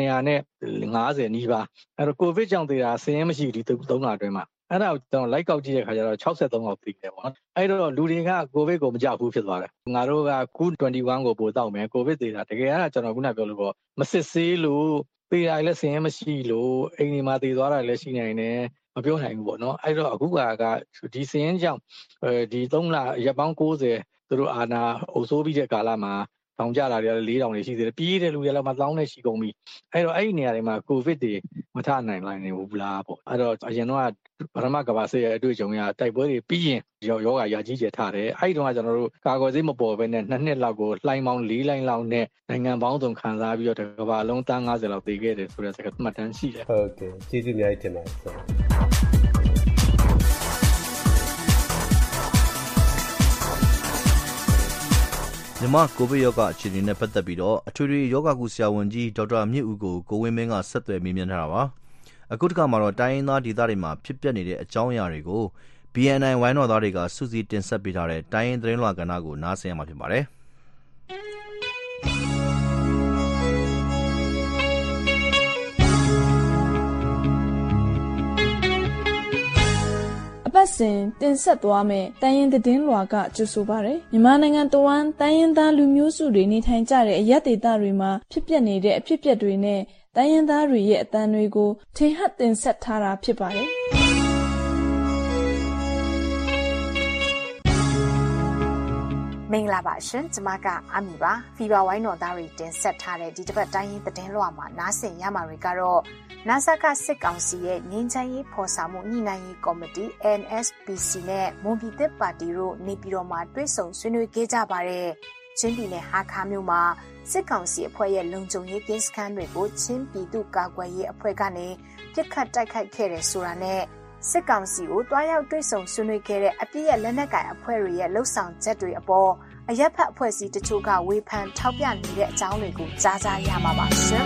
950နီးပါးအဲ့တော့ကိုဗစ်ကြောင့်သေတာဆင်းရဲမရှိဘူးဒီ3လအတွင်းမှာအဲ့ဒါကိုကျွန်တော်လိုက်ကောက်ကြည့်တဲ့ခါကျတော့63လောက်သိတယ်ပေါ့နော်အဲ့တော့လူတွေကကိုဗစ်ကိုမကြောက်ဘူးဖြစ်သွားတယ်ငါတို့ကခု21ကိုပို့တော့မယ်ကိုဗစ်သေတာတကယ်အဲ့ဒါကျွန်တော်ခုနပြောလို့ပေါ့မစစ်ဆေးလို့သေတာလည်းဆင်းရဲမရှိလို့အိမ်ဒီမှာသေသွားတာလည်းရှိနိုင်တယ်မပြောနိုင်ဘူးပေါ့နော်အဲ့တော့အခုကဒီစင်းကြောင့်ဒီ3လရက်ပေါင်း90သူတို့အာဏာအုပ်စိုးပြီးတဲ့ကာလမှာတောင်ကြတာတွေကလည်း4,000နေရှိသေးတယ်ပြေးတဲ့လူတွေလည်း1,000နဲ့ရှိကုန်ပြီအဲ့တော့အဲ့ဒီနေရာတွေမှာကိုဗစ်တွေမထနိုင်လိုက်နေဘူးလားပေါ့အဲ့တော့အရင်တော့ပထမကမ္ဘာစစ်ရဲ့အတွေ့အကြုံရတိုက်ပွဲတွေပြီးရင်ယောဂရာကြီးကျယ်ထားတယ်အဲ့ဒီတော့ကျွန်တော်တို့ကာကွယ်ဆေးမပေါ်ဘဲနဲ့2နှစ်လောက်ကိုလှိုင်းပေါင်း4လှိုင်းလောက်နဲ့နိုင်ငံပေါင်းစုံခံစားပြီးတော့ကမ္ဘာလုံးတန်း50လောက်တည်ခဲ့တယ်ဆိုတဲ့စကားမှတ်တမ်းရှိတယ်ဟုတ်ကဲ့ကျေးဇူးအများကြီးတင်ပါတယ်မြန်မာကိုဗစ်ရောဂါအခြေအနေနဲ့ပတ်သက်ပြီးတော့အထွေထွေရောဂါကုဆရာဝန်ကြီးဒေါက်တာမြင့်ဦးကိုဝင်းမင်းကဆက်သွယ်မေးမြန်းထားတာပါအခုတစ်ခါမှာတော့တိုင်းရင်းသားဒေသတွေမှာဖြစ်ပျက်နေတဲ့အကြောင်းအရာတွေကို BNI ဝိုင်းတော်သားတွေကစုစည်းတင်ဆက်ပေးထားတဲ့တိုင်းရင်းသတင်းလွှာကဏ္ဍကိုနားဆင်ရမှာဖြစ်ပါတယ်ပတ်စဉ်တင်ဆက်သွားမယ်တိုင်းရင်းသတင်းလွှာကကြိုဆိုပါရယ်မြန်မာနိုင်ငံတဝန်းတိုင်းရင်းသားလူမျိုးစုတွေနေထိုင်ကြတဲ့အရပ်ဒေသတွေမှာဖြစ်ပျက်နေတဲ့အဖြစ်အပျက်တွေနဲ့တိုင်းရင်းသားတွေရဲ့အသံတွေကိုထင်ဟပ်တင်ဆက်ထားတာဖြစ်ပါတယ်မင်္ဂလာပါရှင်ကျမကအမီပါဖီဘာဝိုင်းတော်သားတွေတင်ဆက်ထားတဲ့ဒီတစ်ပတ်တိုင်းရင်းသတင်းလွှာမှာနားဆင်ရမှာတွေကတော့နာဆာကစစ်ကောင်စီရဲ့ငင်းချမ်းရေးဖော်ဆောင်မှုညှိနှိုင်းရေးကော်မတီ NSPC နဲ့မွန်ပြည်သစ်ပါတီတို့နေပြည်တော်မှာတွေ့ဆုံဆွေးနွေးခဲ့ကြပါတယ်ချင်းပြည်နယ်ဟာခါမြို့မှာစစ်ကောင်စီအဖွဲ့ရဲ့လုံခြုံရေးကင်းစခန်းတွေကိုချင်းပြည်သူ့ကာကွယ်ရေးအဖွဲ့ကနေပြစ်ခတ်တိုက်ခိုက်ခဲ့တဲ့ဆိုတာနဲ့စစ်ကောင်စီကိုတွားရောက်တွေ့ဆုံဆွေးနွေးခဲ့တဲ့အပြစ်ရဲ့လက်နက်ကိုင်အဖွဲ့တွေရဲ့လှုပ်ဆောင်ချက်တွေအပေါ်အရက်ဖက်အဖွဲ့အစည်းတချို့ကဝေဖန်ထောက်ပြနေတဲ့အကြောင်းတွေကိုကြားကြရမှာပါရှင်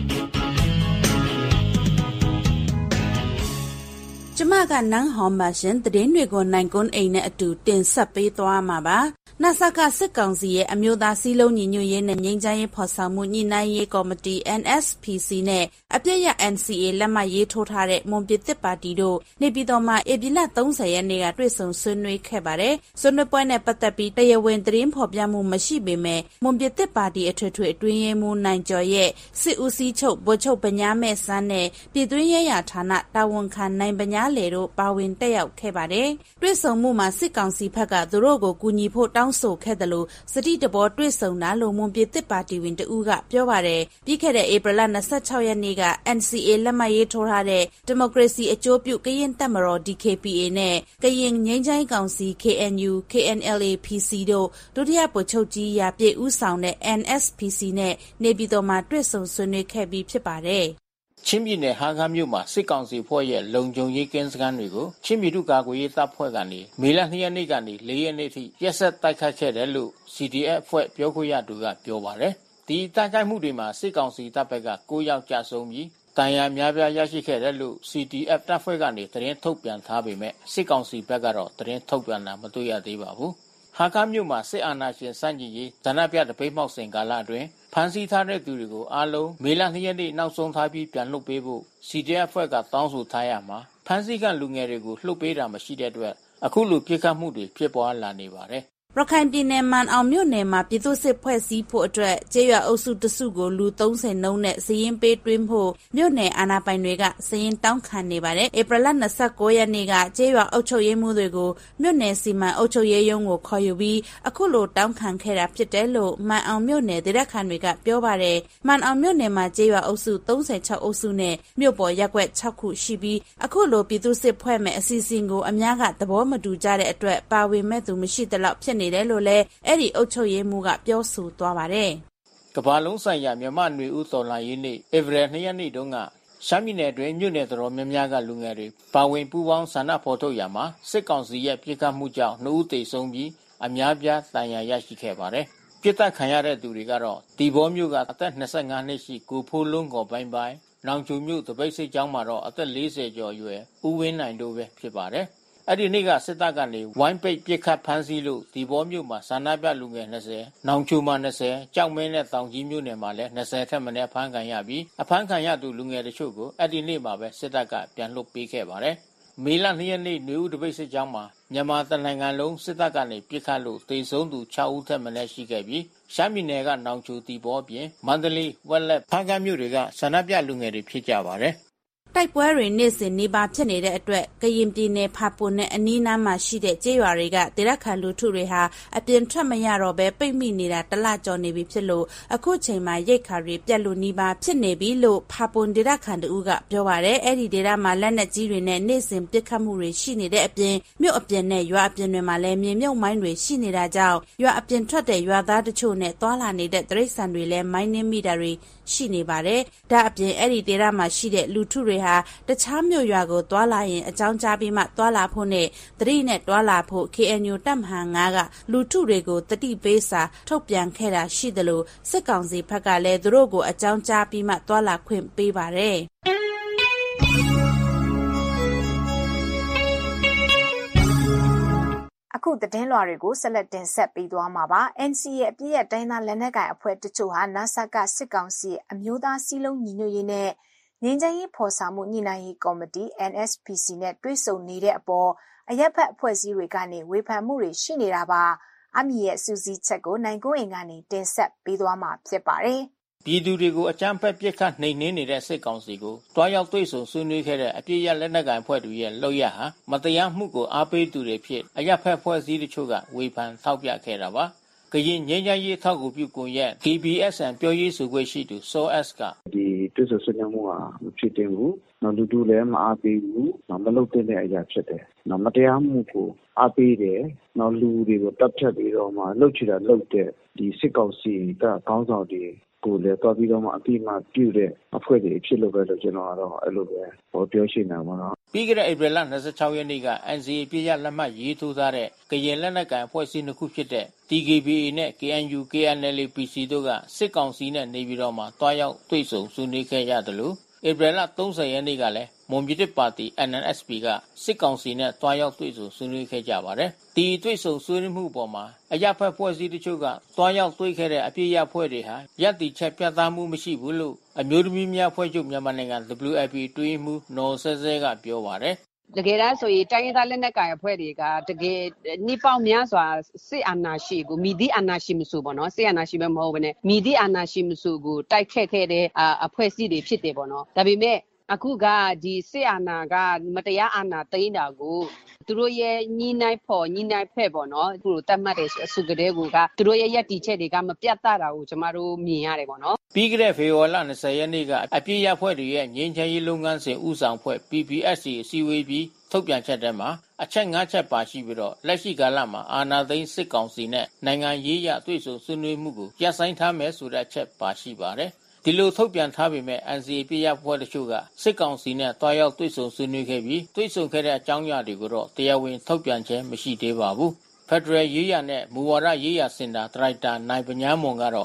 ကျမကနန်းဟော်မရှင်သတင်းတွေကိုနိုင်ကွန်းအိမ်နဲ့အတူတင်ဆက်ပေးသွားမှာပါနာဆာကစစ်ကောင်စီရဲ့အမျိုးသားစည်းလုံးညီညွတ်ရေးနဲ့ငြိမ်းချမ်းရေးဖော်ဆောင်မှုညှိနှိုင်းရေးကော်မတီ NSPC နဲ့အပြည့်ရ NCA လက်မှတ်ရေးထိုးထားတဲ့မွန်ပြည်သစ်ပါတီတို့နေပြည်တော်မှာဧပြီလ30ရက်နေ့ကတွေ့ဆုံဆွေးနွေးခဲ့ပါတယ်။ဆွေးနွေးပွဲနဲ့ပတ်သက်ပြီးတရားဝင်သတင်းဖော်ပြမှုမရှိပေမဲ့မွန်ပြည်သစ်ပါတီအထွေထွေအတွင်းရေးမှူးနိုင်ကျော်ရဲ့စစ်ဦးစီးချုပ်ဗိုလ်ချုပ်ပညာမဲ့စန်းနဲ့ပြည်တွင်းရေးရာဌာနတာဝန်ခံနိုင်ပညာလေတို့ပါဝင်တက်ရောက်ခဲ့ပါတယ်။တွေ့ဆုံမှုမှာစစ်ကောင်စီဘက်ကသူတို့ကိုကူညီဖို့တောင်းဆိုခဲ့တယ်လို့စတိတဘောတွေ့ဆုံတာလို့မွန်ပြည်သစ်ပါတီဝင်တဦးကပြောပါတယ်ပြီးခဲ့တဲ့ဧပြီလ26ရက်နေ့က NCA လက်မှတ်ရေးထိုးထားတဲ့ဒီမိုကရေစီအကျိုးပြုကရင်တပ်မတော် DKPA နဲ့ကရင်ငြိမ်းချမ်းကောင်စီ KNU KNLA PC တို့ဒုတိယဗိုလ်ချုပ်ကြီးရာပြည့်ဦးဆောင်တဲ့ NSPC နဲ့နေပြည်တော်မှာတွေ့ဆုံဆွေးနွေးခဲ့ပြီးဖြစ်ပါတယ်ချင်းပြည်နယ်ဟာခါမြို့မှာစစ်ကောင်စီဖွဲ့ရဲ့လုံခြုံရေးကင်းစခန်းတွေကိုချင်းပြည်သူ့ကာကွယ်ရေးတပ်ဖွဲ့ကနေမေလ2ရက်နေ့ကနေ4ရက်နေ့ထိရက်ဆက်တိုက်ခိုက်ခဲ့တယ်လို့ CDF ဖွဲ့ပြောခွင့်ရသူကပြောပါတယ်။ဒီတိုက်ခိုက်မှုတွေမှာစစ်ကောင်စီတပ်ဘက်က9ယောက်ကြာဆုံးပြီးတန်ရာများပြားရရှိခဲ့တယ်လို့ CDF တပ်ဖွဲ့ကနေသတင်းထုတ်ပြန်ထားပေမဲ့စစ်ကောင်စီဘက်ကတော့သတင်းထုတ်ပြန်တာမတွေ့ရသေးပါဘူး။ဟာခါမြို့မှာစစ်အာဏာရှင်စန့်ကျင်ရေးဇနပြတပိတ်မှောက်စဉ်ကာလအတွင်းဖမ်းဆီးထားတဲ့သူတွေကိုအားလုံးမေလ2ရက်နေ့နောက်ဆုံးထားပြီးပြန်လွှတ်ပေးဖို့ CDF အဖွဲ့ကတောင်းဆိုထားရမှာဖမ်းဆီးခံလူငယ်တွေကိုလွှတ်ပေးတာမရှိတဲ့အတွက်အခုလိုပြစ်ခတ်မှုတွေဖြစ်ပွားလာနေပါတယ်ရခိုင်ပြည်နယ်မန်အောင်မြို့နယ်မှာပြည်သူ့စစ်ဖွဲ့စည်းဖို့အတွက်ကျေးရွာအုပ်စုတစုကိုလူ30နှုန်းနဲ့စည်ရင်ပေးတွင်းဖို့မြို့နယ်အာဏာပိုင်တွေကစည်ရင်တောင်းခံနေပါတယ်။ဧပြီလ29ရက်နေ့ကကျေးရွာအုပ်ချုပ်ရေးမှူးတွေကိုမြို့နယ်စီမံအုပ်ချုပ်ရေးရုံးကိုခေါ်ယူပြီးအခုလိုတောင်းခံခဲ့တာဖြစ်တယ်လို့မန်အောင်မြို့နယ်ဒေသခံတွေကပြောပါတယ်။မန်အောင်မြို့နယ်မှာကျေးရွာအုပ်စု36အုပ်စုနဲ့မြို့ပေါ်ရပ်ကွက်6ခုရှိပြီးအခုလိုပြည်သူ့စစ်ဖွဲ့မဲ့အစီအစဉ်ကိုအများကသဘောမတူကြတဲ့အတွက်ပါဝင်မဲ့သူမရှိသလောက်ဖြစ်နေတယ်လို့လည်းအဲ့ဒီအုပ်ချုပ်ရေးမှူးကပြောဆိုသွားပါတယ်။ကမ္ဘာလုံးဆိုင်ရာမြန်မာ့ຫນွေဦးတော်လှန်ရေးနေ့ဧပြီ2ရက်နေ့တုန်းကရှမ်းပြည်နယ်တွင်မြို့နယ်တော်များများကလူငယ်တွေပါဝင်ပူးပေါင်းဆန္ဒဖော်ထုတ်ရာမှာစစ်ကောင်စီရဲ့ပြစ်ခတ်မှုကြောင့်2ဦးသေဆုံးပြီးအများပြားဒဏ်ရာရရှိခဲ့ပါတယ်။ပြစ်ဒဏ်ခံရတဲ့သူတွေကတော့တီဘောမြို့ကအသက်25နှစ်ရှိကိုဖိုးလုံးကိုပိုင်းပိုင်းနောင်ချုံမြို့တပိတ်စိတ်ကျောင်းမှာတော့အသက်40ကျော်အရွယ်ဦးဝင်းနိုင်တို့ပဲဖြစ်ပါတယ်။အဲ့ဒီနေ့ကစစ်တပ်ကနေဝိုင်းပိတ်ပစ်ခတ်ဖမ်းဆီးလို့ဒီဘောမြို့မှာဆန္ဒပြလူငယ်20နောင်ချိုမှာ20ကြောက်မင်းနဲ့တောင်ကြီးမြို့နယ်မှာလည်း20ထက်မနည်းဖမ်းခံရပြီးအဖမ်းခံရသူလူငယ်တချို့ကိုအဲ့ဒီနေ့မှာပဲစစ်တပ်ကပြန်လွှတ်ပေးခဲ့ပါတယ်မေလ2ရက်နေ့မြို့ဦးတပိတ်စစ်ကြောင်းမှာမြန်မာတနိုင်ငံလုံးစစ်တပ်ကနေပစ်ခတ်လို့သေဆုံးသူ6ဦးထက်မနည်းရှိခဲ့ပြီးရှမ်းပြည်နယ်ကနောင်ချိုတီဘောပြင်မန္တလေးဝက်လက်ဖားကန့်မြို့တွေကဆန္ဒပြလူငယ်တွေဖြစ်ကြပါတယ်တိုက်ပွဲတွေနေ့စဉ်နှီးပါဖြစ်နေတဲ့အတွက်ကရင်ပြည်နယ်ဖာပွန်နဲ့အနီးနားမှာရှိတဲ့ကျေးရွာတွေကဒေသခံလူထုတွေဟာအပြင်ထွက်မရတော့ဘဲပိတ်မိနေတာတလကျော်နေပြီဖြစ်လို့အခုချိန်မှာရိတ်ခါတွေပြက်လို့နှီးပါဖြစ်နေပြီလို့ဖာပွန်ဒေသခံတို့ကပြောပါတယ်အဲ့ဒီဒေသမှာလက်နက်ကြီးတွေနဲ့နေ့စဉ်ပစ်ခတ်မှုတွေရှိနေတဲ့အပြင်မြို့အပြင်နဲ့ရွာအပြင်တွေမှာလည်းမြေမြုပ်မိုင်းတွေရှိနေတာကြောင့်ရွာအပြင်ထွက်တဲ့ရွာသားတချို့နဲ့သွာလာနေတဲ့တိရစ္ဆာန်တွေလည်းမိုင်းနှင်းမိတာတွေရှိနေပါတယ်ဒါအပြင်အဲ့ဒီဒေသမှာရှိတဲ့လူထုတွေဟာတခြားမြို့ရွာကိုသွာလာရင်အကြောင်းကြားပြီးမှသွာလာဖို့နဲ့တတိနဲ့သွာလာဖို့ KNU တပ်မဟာ9ကလူထုတွေကိုတတိပေးစာထုတ်ပြန်ခဲ့တာရှိတယ်လို့စစ်ကောင်စီဘက်ကလည်းသူတို့ကိုအကြောင်းကြားပြီးမှသွာလာခွင့်ပေးပါတယ်အခုသတင်းလွှာတွေကိုဆက်လက်တင်ဆက်ပေးသွားမှာပါ NCA အပြည့်ရဲ့တိုင်းသားလက်နက်ကိုင်အဖွဲ့တချို့ဟာနာဆာကစစ်ကောင်စီအမျိုးသားစည်းလုံးညီညွတ်ရေးနဲ့ငြိမ်းချမ်းရေးဖော်ဆောင်မှုညှိနှိုင်းရေးကော်မတီ NSPC နဲ့တွဲဆုံနေတဲ့အပေါ်အရက်ဖက်အဖွဲ့အစည်းတွေကနေဝေဖန်မှုတွေရှိနေတာပါအမီရဲ့စူးစီးချက်ကိုနိုင်ကိုအင်ကနေတင်ဆက်ပေးသွားမှာဖြစ်ပါတယ်ပြည်သူတွေကိုအကြမ်းဖက်ပစ်ခတ်နှိမ်နင်းနေတဲ့စစ်ကောင်စီကိုတွားရောက်တွေ့ဆုံဆွေးနွေးခဲ့တဲ့အပြည့်ရလက်နက်ကိုင်ဖွဲ့တွေရဲ့လုပ်ရဟာမတရားမှုကိုအားပေးသူတွေဖြစ်အရက်ဖက်ဖွဲ့စည်းတချို့ကဝေဖန်ထောက်ပြခဲ့တာပါကရင်ငြိမ်းချမ်းရေးထောက်ကူပြုကွန်ရက် KBSN ပြောရေးဆိုခွင့်ရှိသူစော S ကဒီတွေ့ဆုံဆွေးနွေးမှုဟာမဖြစ်တင်ဘူးနော်လူတူလည်းမအားပေးဘူးနော်မလုပ်တဲ့အရာဖြစ်တယ်နော်မတရားမှုကိုအားပေးတယ်နော်လူတွေကိုတပ်ဖြတ်ပြီးတော့မှလှုပ်ချတာလှုပ်တဲ့ဒီစစ်ကောင်စီကကောင်းဆောင်တွေကိုလည်းတွားပြီးတော့မှအတိအမှပြုတဲ့အဖွဲ့တွေဖြစ်လို့ပဲလို့ကျွန်တော်ကတော့အဲ့လိုပဲဟောပြောရှင်းတာပါနော်ပြီးခဲ့တဲ့ဧပြီလ26ရက်နေ့က NCA ပြည့်ရလက်မှတ်ရေးထိုးထားတဲ့ကရင်လက်နက်ကိုင်အဖွဲ့အစည်းနှစ်ခုဖြစ်တဲ့ TKBA နဲ့ KNU KNLA PC တို့ကစစ်ကောင်စီနဲ့နေပြည်တော်မှာတွားရောက်တွေ့ဆုံဆွေးနွေးခဲ့ရတယ်လို့ဧပြီလ30ရက်နေ့ကလည်းမွန်ပြည်သစ်ပါတီ NNSP ကစစ်ကောင်စီနဲ့တွားရောက်တွေ့ဆုံဆွေးနွေးခဲ့ကြပါတယ်ဒီတွေ့ဆုံဆွေးနွေးမှုပေါ်မှာအရက်ဖက်ဖွဲ့စည်းတချို့ကတွားရောက်တွေ့ခဲ့တဲ့အပြည့်ရဖွဲ့တွေဟာရပ်တည်ချက်ပြသမှုမရှိဘူးလို့အမျိုးသမီးများဖွဲ့ချုပ်မြန်မာနိုင်ငံ WLP တွင်းမှုနော်ဆဲဆဲကပြောပါတယ်တကယ်တမ်းဆိုရင်တိုင်းရင်းသားလက်နက်ကိုင်အဖွဲ့တွေကတကယ်နှစ်ပေါင်းများစွာစစ်အာဏာရှင်ကိုမိသည့်အာဏာရှင်မဆိုပေါ့နော်စစ်အာဏာရှင်ပဲမဟုတ်ဘဲနဲ့မိသည့်အာဏာရှင်မဆိုကိုတိုက်ခတ်ခဲ့တဲ့အဖွဲ့အစည်းတွေဖြစ်တယ်ပေါ့နော်ဒါပေမဲ့အခုကဒီစစ်အာဏာကမတရားအာဏာသိမ်းတာကိုသူတို့ရဲ့ညီနိုင်ဖက်ပေါ့နော်သူတို့တတ်မှတ်တဲ့အစုကတဲ့ကသူတို့ရဲ့ယက်တီချက်တွေကမပြတ်တာကိုကျမတို့မြင်ရတယ်ပေါ့နော်ပြီးခဲ့တဲ့ဖေဖော်ဝါရီလ20ရက်နေ့ကအပြည့်ရဖွဲ့တွေရဲ့ငြိမ်းချမ်းရေးလုပ်ငန်းစဉ်ဥဆောင်ဖွဲ့ PPSC အစည်းအဝေးပြီးထုတ်ပြန်ချက်ထဲမှာအချက်5ချက်ပါရှိပြီးတော့လက်ရှိကာလမှာအာဏာသိမ်းစစ်ကောင်စီနဲ့နိုင်ငံရေးရတွေ့ဆုံဆွေးနွေးမှုကိုရပ်ဆိုင်းထားမယ်ဆိုတဲ့အချက်ပါရှိပါတယ်ဒီလိုထုတ်ပြန်ထားပေမဲ့ NCA ပြရဖွဲ့တချို့ကစစ်ကောင်စီနဲ့တွားရောက်တွေ့ဆုံဆွေးနွေးခဲ့ပြီးတွေ့ဆုံခဲ့တဲ့အကြောင်းအရာတွေကိုတော့တရားဝင်ထုတ်ပြန်ခြင်းမရှိသေးပါဘူးဖက်ဒရယ်ရေးရာနဲ့မူဝါဒရေးရာစင်တာဒါရိုက်တာနိုင်ပညာမွန်ကတော့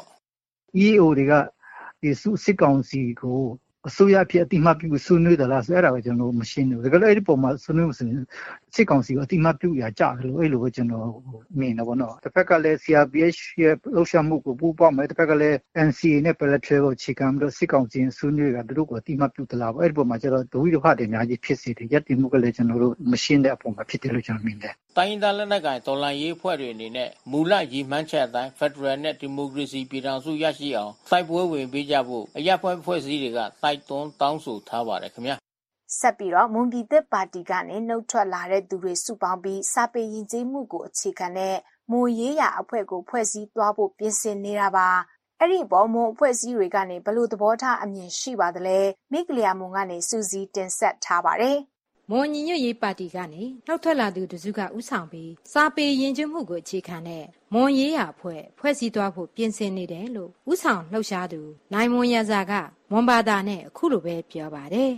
EAO တွေကဒီစစ်ကောင်စီကိုအစိုးရဖြစ်အတိမတ်ပြုဆွေးနွေးတယ်လားဆိုအဲ့ဒါပဲကျွန်တော်မရှင်းဘူးဒါကြလို့အဲ့ဒီပုံမှာဆွေးနွေးမှုစစ်ကောင်စီကိုအတိမတ်ပြုရကြတယ်လို့အဲ့လိုပဲကျွန်တော်မြင်တယ်ပေါ့နော်တစ်ဖက်ကလည်း CRPH ရဲ့လှုပ်ရှားမှုကိုပူးပေါင်းမယ်တစ်ဖက်ကလည်း NCA နဲ့ Bilateral ကိုခြေခံပြီးတော့စစ်ကောင်စီဆွေးနွေးတာတို့ကိုအတိမတ်ပြုသလားပေါ့အဲ့ဒီပုံမှာကျတော့ဒုဝိဒဖတ်တွေအများကြီးဖြစ်စေတယ်ရပ်တည်မှုကလည်းကျွန်တော်တို့မရှင်းတဲ့အပုံမှာဖြစ်တယ်လို့ကျွန်တော်မြင်တယ်တိုင်းဒေသလက်နက်ကိုင်တော်လှန်ရေးအဖွဲ့တွေအနေနဲ့မူလရည်မှန်းချက်အတိုင်းဖက်ဒရယ်နဲ့ဒီမိုကရေစီပြည်ထောင်စုရရှိအောင်တိုက်ပွဲဝင်ပေးကြဖို့အရက်ဖွဲ့စည်းတွေကတိုက်တွန်းတောင်းဆိုထားပါတယ်ခင်ဗျာဆက်ပြီးတော့မွန်ပြည်သစ်ပါတီကနေနှုတ်ထွက်လာတဲ့သူတွေစုပေါင်းပြီးစာပေယဉ်ကျေးမှုကိုအခြေခံတဲ့မွန်ရေးရာအဖွဲ့ကိုဖွဲ့စည်းသွားဖို့ပြင်ဆင်နေတာပါအဲ့ဒီပေါ်မွန်အဖွဲ့အစည်းတွေကနေဘလို့သဘောထားအမြင်ရှိပါသလဲမိကလျာမွန်ကနေစူးစီးတင်ဆက်ထားပါတယ်မွန်ညီညွတ်ရေးပါတီကနေနှုတ်ထွက်လာသူတစုကဥဆောင်ပြီးစာပေယဉ်ကျေးမှုကိုအခြေခံတဲ့မွန်ရေးရာဖွဲ့စည်းသွားဖို့ပြင်ဆင်နေတယ်လို့ဥဆောင်လှုပ်ရှားသူနိုင်မွန်ရဇာကမွန်ဘာသာနဲ့အခုလိုပဲပြောပါတယ်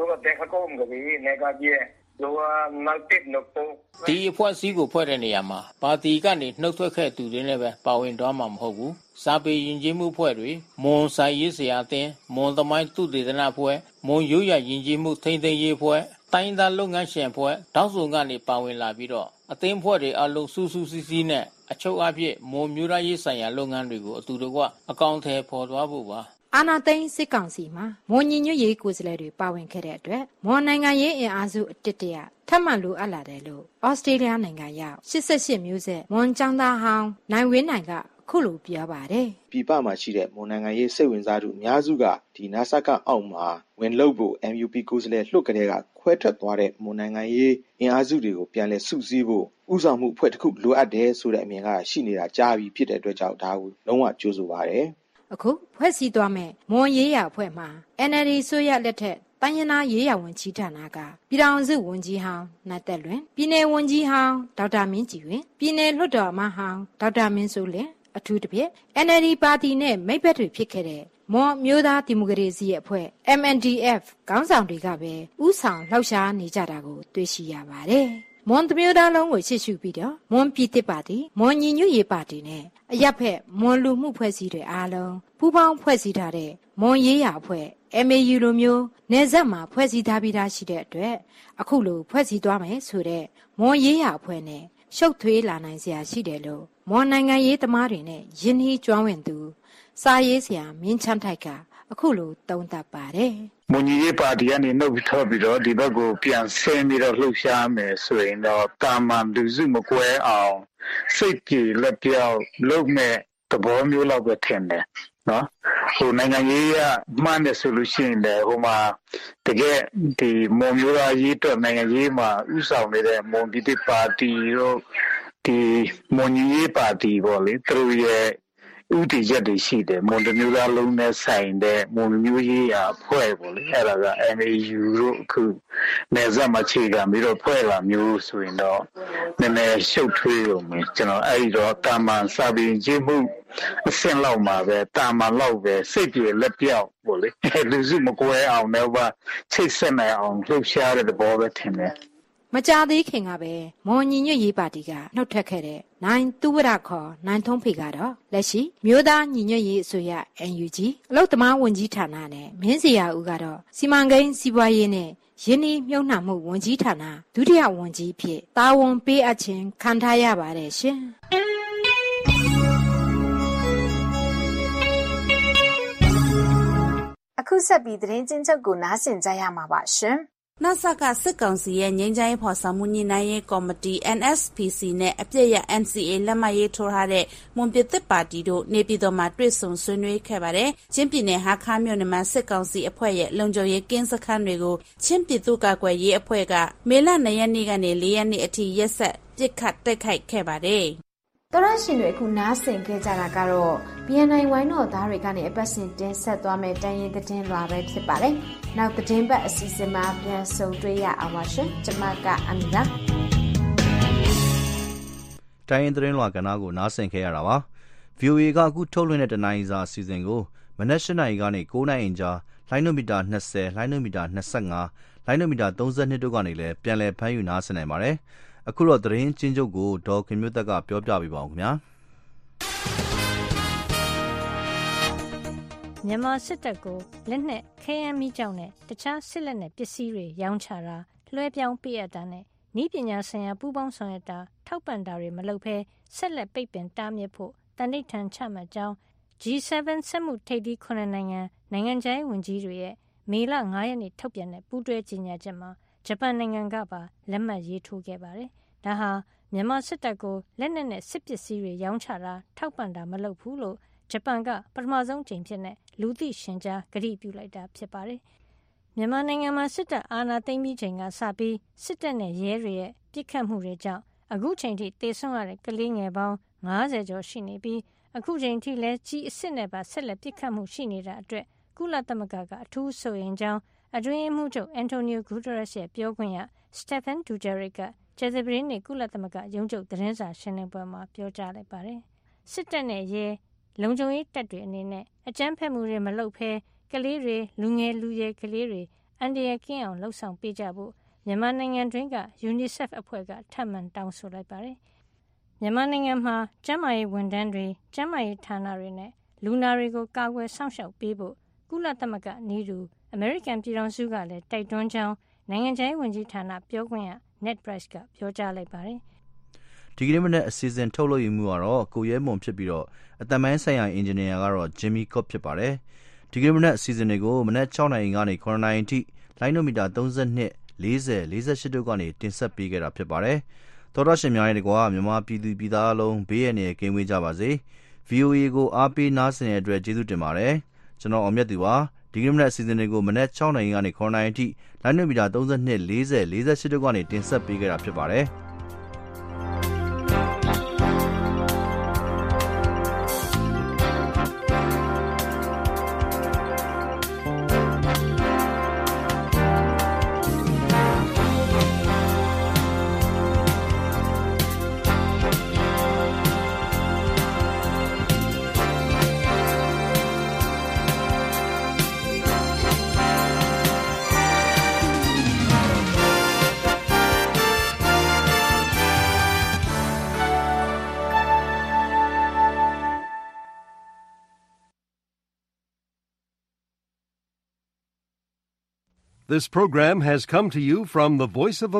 ဒီအဖွဲ့အစည်းကိုဖွဲ့တဲ့နေရာမှာပါတီကနေနှုတ်ထွက်ခဲ့သူတွေနဲ့ပဲပါဝင်တော့မှာမဟုတ်ဘူးစာပေယဉ်ကျေးမှုဖွဲ့တွေမွန်ဆိုင်ရေးဆရာအသင်းမွန်သမိုင်းသုတေသနဖွဲ့မွန်ရိုးရာယဉ်ကျေးမှုထိန်းသိမ်းရေးဖွဲ့တိုင်းသားလုပ်ငန်းရှင်ဖွဲ့တောက်စုံကနေပါဝင်လာပြီးတော့အသင်းဖွဲ့တွေအလုံးစူးစူးစီးစီးနဲ့အချုပ်အပြည့်မွန်မျိုးသားရေးဆိုင်ရာလုပ်ငန်းတွေကိုအတူတကွအကောင့်ထဲပေါ်သွားဖို့ပါအာနာသိန်းစစ်ကောင်စီမှာမွန်ညီညွတ်ရေးကိုယ်စားလှယ်တွေပါဝင်ခဲ့တဲ့အတွက်မွန်နိုင်ငံရေးအင်အားစုအတစ်တရထပ်မံလိုအပ်လာတယ်လို့ဩစတြေးလျနိုင်ငံရောက်88မျိုးဆက်မွန်ចောင်းသားဟောင်းနိုင်ဝင်းနိုင်ကအခုလိုပြောပါတယ်။ပြည်ပမှာရှိတဲ့မွန်နိုင်ငံရေးစိတ်ဝင်စားသူအများစုကဒီနာဆာကအောက်မှာဝင်လုပ်ဖို့ MUP ကိုယ်စားလှယ်လွှတ်ကလေးကခွဲထွက်သွားတဲ့မွန်နိုင်ငံရေးအင်အားစုတွေကိုပြန်လည်စုစည်းဖို့ဥဆောင်မှုအဖွဲ့တစ်ခုလိုအပ်တယ်ဆိုတဲ့အမြင်ကရှိနေတာကြားပြီးဖြစ်တဲ့အတွက်ကြောင့်ဒါကိုလုံးဝကြိုးဆိုပါတယ်။အခုဖွဲ့စည်းသွားမဲ့မွန်ရေးရအဖွဲ့မှာ NLD ဆိုရလက်ထက်တိုင်းရင်းသားရေးရဝန်ကြီးဌာနကပြည်ထောင်စုဝန်ကြီးဟောင်းနတ်သက်လွင်ပြည်နယ်ဝန်ကြီးဟောင်းဒေါက်တာမင်းကြည်ဝင်းပြည်နယ်လွှတ်တော်အမတ်ဟောင်းဒေါက်တာမင်းစိုးလင်အထူးသဖြင့် NLD ပါတီနဲ့မိတ်ဘက်တွေဖြစ်ခဲ့တဲ့မွန်မျိုးသားဒီမိုကရေစီအဖွဲ့ MNDF ခေါင်းဆောင်တွေကပဲဥဆောင်လှောက်ရှားနေကြတာကိုတွေ့ရှိရပါတယ်။မွန်တမျိုးသားလုံးကိုရှေ့ရှုပြီးတော့မွန်ပြည်သစ်ပါတီမွန်ညီညွတ်ရေးပါတီနဲ့အရက်ဖက်မွန်လူမှုဖွဲ့စည်းတွေအားလုံးပူးပေါင်းဖွဲ့စည်းထားတဲ့မွန်ရေးရအဖွဲ့ MAU လိုမျိုးနယ်စပ်မှာဖွဲ့စည်းထားပြီးသားရှိတဲ့အတွက်အခုလိုဖွဲ့စည်းသွားမယ်ဆိုတဲ့မွန်ရေးရအဖွဲ့နဲ့ရှုပ်ထွေးလာနိုင်စရာရှိတယ်လို့မွန်နိုင်ငံရေးသမားတွေနဲ့ယင်းနှီးကျွမ်းဝင်သူစာရေးဆရာမင်းချမ်းထိုက်ကအခုလိုသုံးသပ်ပါတယ်မွန်ကြီးပါတီကနေနှုတ်ထွက်ပြီးတော့ဒီဘက်ကိုပြန်ဆင်းပြီးတော့လှုပ်ရှားမယ်ဆိုရင်တော့တာမန်လူစုမကွဲအောင်စိတ်ကြည်လက်ပြောက်လုပ်မဲ့သဘောမျိုးလောက်ပဲထင်တယ်နော်ဟိုနိုင်ငံရေးကမှန်းတယ်ဆိုလို့ရှိရင်လည်းဟိုမှာတကယ်ဒီမွန်မျိုးသားရေးအတွက်နိုင်ငံရေးမှာဥဆောင်နေတဲ့မွန်ပြည်သစ်ပါတီတို့ဒီမွန်ညီရေးပါတီပေါ့လေသူတို့ရဲ့ဥတီချက်တွေရှိတယ်မွန်မျိုးသားလုံးနဲ့ဆိုင်တဲ့မွန်မျိုးရေးရာဖွဲ့ပေါ့လေအဲ့ဒါက MAU တို့အခုနေစမှာခြေကပြီးတော့ဖွဲ့လာမျိုးဆိုရင်တော့နည်းနည်းရှုပ်ထွေးလို့မယ်ကျွန်တော်အဲ့ဒီတော့တာမန်စာပေချင်းမှုအဆင့်လောက်မှာပဲတာမန်လောက်ပဲစိတ်ပြေလက်ပြောက်ပေါ့လေလူစုမကွဲအောင်လည်းပါချိတ်ဆက်နိုင်အောင်လှုပ်ရှားတဲ့သဘောပဲထင်တယ်မကြသေးခင်ကပဲမွန်ညီညွတ်ရေးပါတီကနှုတ်ထွက်ခဲ့တဲ့နိုင်သူဝရခေါ်နိုင်ထုံးဖေကတော့လက်ရှိမြို့သားညီညွတ်ရေးအစိုးရ NUG အလုပ်သမားဝန်ကြီးဌာနနဲ့မင်းစီယာဦးကတော့စီမံကိန်းစီးပွားရေးနဲ့ယင်းနှမြုံနှံမှုဝန်ကြီးဌာနဒုတိယဝန်ကြီးဖြစ်တာဝန်ပေးအပ်ခြင်းခံထားရပါတယ်ရှင်အခုဆက်ပြီးသတင်းချင်းချုပ်ကိုနားဆင်ကြရမှာပါရှင်နာဆာကစစ်ကောင်စီရဲ့ငြိမ်းချမ်းရေးဖော်ဆောင်မှုညှိနှိုင်းရေးကော်မတီ NSPC နဲ့အပြည့်ရ NCA လက်မှတ်ရေးထိုးထားတဲ့မွန်ပြည်သစ်ပါတီတို့နေပြည်တော်မှာတွေ့ဆုံဆွေးနွေးခဲ့ပါတယ်။ချင်းပြည်နယ်ဟာခါမြို့နယ်မှာစစ်ကောင်စီအဖွဲ့ရဲ့လုံခြုံရေးကင်းစခန်းတွေကိုချင်းပြည်သူ့ကာကွယ်ရေးအဖွဲ့ကမေလ2ရက်နေ့ကနေ4ရက်နေ့အထိရက်ဆက်ပစ်ခတ်တိုက်ခိုက်ခဲ့ပါတယ်။တော်ရရှင်တွေအခုနားဆင်ခဲ့ကြတာကတော့ BNI ဝိုင်းတော်သားတွေကနေအပတ်စဉ်တင်ဆက်သွားမယ့်တိုင်းရင်းသတင်းလွှာပဲဖြစ်ပါတယ်။နောက်သတင်းပတ်အစီအစဉ်မှာပြန်ဆုံတွေ့ရအောင်ပါရှင်။ကျွန်မကအမီလာတိုင်းရင်းသတင်းလွှာကဏ္ဍကိုနားဆင်ခဲ့ရတာပါ။ VOA ကအခုထုတ်လွှင့်တဲ့တနိုင်စာအစီအစဉ်ကိုမနက်၈နာရီကနေ9နာရီအကြားလိုင်းနိုမီတာ20လိုင်းနိုမီတာ25လိုင်းနိုမီတာ32တို့ကနေလည်းပြန်လည်ဖမ်းယူနားဆင်နိုင်ပါတယ်။အခုတော့သတင်းချင်းချုပ်ကိုဒေါ်ခင်မျိုးသက်ကပြောပြပေးပါဦးခင်ဗျာမြန်မာစစ်တပ်ကိုလက်နက်ခဲယမ်းမီးကျောက်နဲ့တခြားစစ်လက်နက်ပစ္စည်းတွေရောင်းချတာလွှဲပြောင်းပေးအပ်တာနဲ့နည်းပညာဆိုင်ရာပူးပေါင်းဆောင်ရွက်တာထောက်ပံ့တာတွေမလုပ်ဘဲဆက်လက်ပိတ်ပင်တားမြစ်ဖို့တန်ဋိဌာန်ချမှတ်ကြောင်း G7 စက်မှုထိပ်သီး9နိုင်ငံခြားရေးဝန်ကြီးတွေရဲ့မေလ9ရက်နေ့ထုတ်ပြန်တဲ့ပူးတွဲကြေညာချက်မှာဂျပန်နိုင်ငံကပါလက်မှတ်ရေးထိုးခဲ့ပါတယ်။ဒါဟာမြန်မာစစ်တပ်ကိုလက်နက်နဲ့စစ်ပစ္စည်းတွေရောင်းချတာထောက်ပံ့တာမလုပ်ဘူးလို့ဂျပန်ကပထမဆုံးကြိမ်ဖြစ်တဲ့လူသိရှင်ကြားကတိပြုလိုက်တာဖြစ်ပါတယ်။မြန်မာနိုင်ငံမှာစစ်တပ်အာဏာသိမ်းပြီးချိန်ကစပြီးစစ်တပ်နဲ့ရဲတွေရဲ့ပစ်ခတ်မှုတွေကြောင့်အခုချိန်ထိတေဆုံးရတဲ့ကလေးငယ်ပေါင်း90ကျော်ရှိနေပြီးအခုချိန်ထိလည်းကြီးအစ်စ်နဲ့ပါဆက်လက်ပစ်ခတ်မှုရှိနေတာအတွက်ကုလသမဂ္ဂကအထူးဆိုရင်ကြောင်းအတွင်းရေးမှူးချုပ်အန်တိုနီယိုဂူတရက်ရဲ့ပြောခွင့်ရစတက်ဖန်ဒူဂျာရစ်ကကျေသပရင်းနေကုလသမဂ္ဂရုံးချုပ်သတင်းစာရှင်းလင်းပွဲမှာပြောကြားလိုက်ပါတယ်။စစ်တပ်နဲ့ရဲလုံခြုံရေးတပ်တွေအနေနဲ့အကြမ်းဖက်မှုတွေမလုပ်ဘဲကလေးတွေလူငယ်လူရွယ်ကလေးတွေအန္တရာယ်ကင်းအောင်လှုပ်ဆောင်ပေးကြဖို့မြန်မာနိုင်ငံတွင်းက UNICEF အဖွဲ့ကထပ်မံတောင်းဆိုလိုက်ပါတယ်။မြန်မာနိုင်ငံမှာကျန်းမာရေးဝန်ထမ်းတွေကျန်းမာရေးဌာနတွေနဲ့လူနာတွေကိုကာကွယ်စောင့်ရှောက်ပေးဖို့ကုလသမဂ္ဂနည်းတူအမေရိကန်ပြည်ထောင်စုကလည်းတိုက်တွန်းကြောင်းနိုင်ငံခြားရေးဝန်ကြီးဌာနပြောခွင့်ရ Ned Price ကပြောကြားလိုက်ပါတယ်။ဒီကနေ့မနေ့အစီအစဉ်ထုတ်လို့ရမှုကတော့ကိုရဲမွန်ဖြစ်ပြီးတော့အတမန်ဆိုင်ရာအင်ဂျင်နီယာကတော့ Jimmy Cook ဖြစ်ပါတယ်။ဒီကနေ့မနေ့အစီအစဉ်တွေကိုမနေ့6နာရီကနေ9နာရီအထိလိုင်းနိုမီတာ32 40 48တို့ကနေတင်ဆက်ပေးခဲ့တာဖြစ်ပါတယ်။သောတာရှင်များရဲ့တကွာမြန်မာပြည်သူပြည်သားအလုံးဘေးရန်နဲ့ကင်းဝေးကြပါစေ။ VOA ကိုအားပေးနားဆင်တဲ့အတွက်ကျေးဇူးတင်ပါတယ်ကျွန်တော်အောင်မြတ်သူပါဒီကနေ့မနက်အစီအစဉ်တွေကိုမနက်6 နာရီကနေ9 နာရီအထိလိုင်းနှုန်းမီတာ32 40 48တို့ကနေတင်ဆက်ပေးခဲ့တာဖြစ်ပါတယ် This program has come to you from the Voice of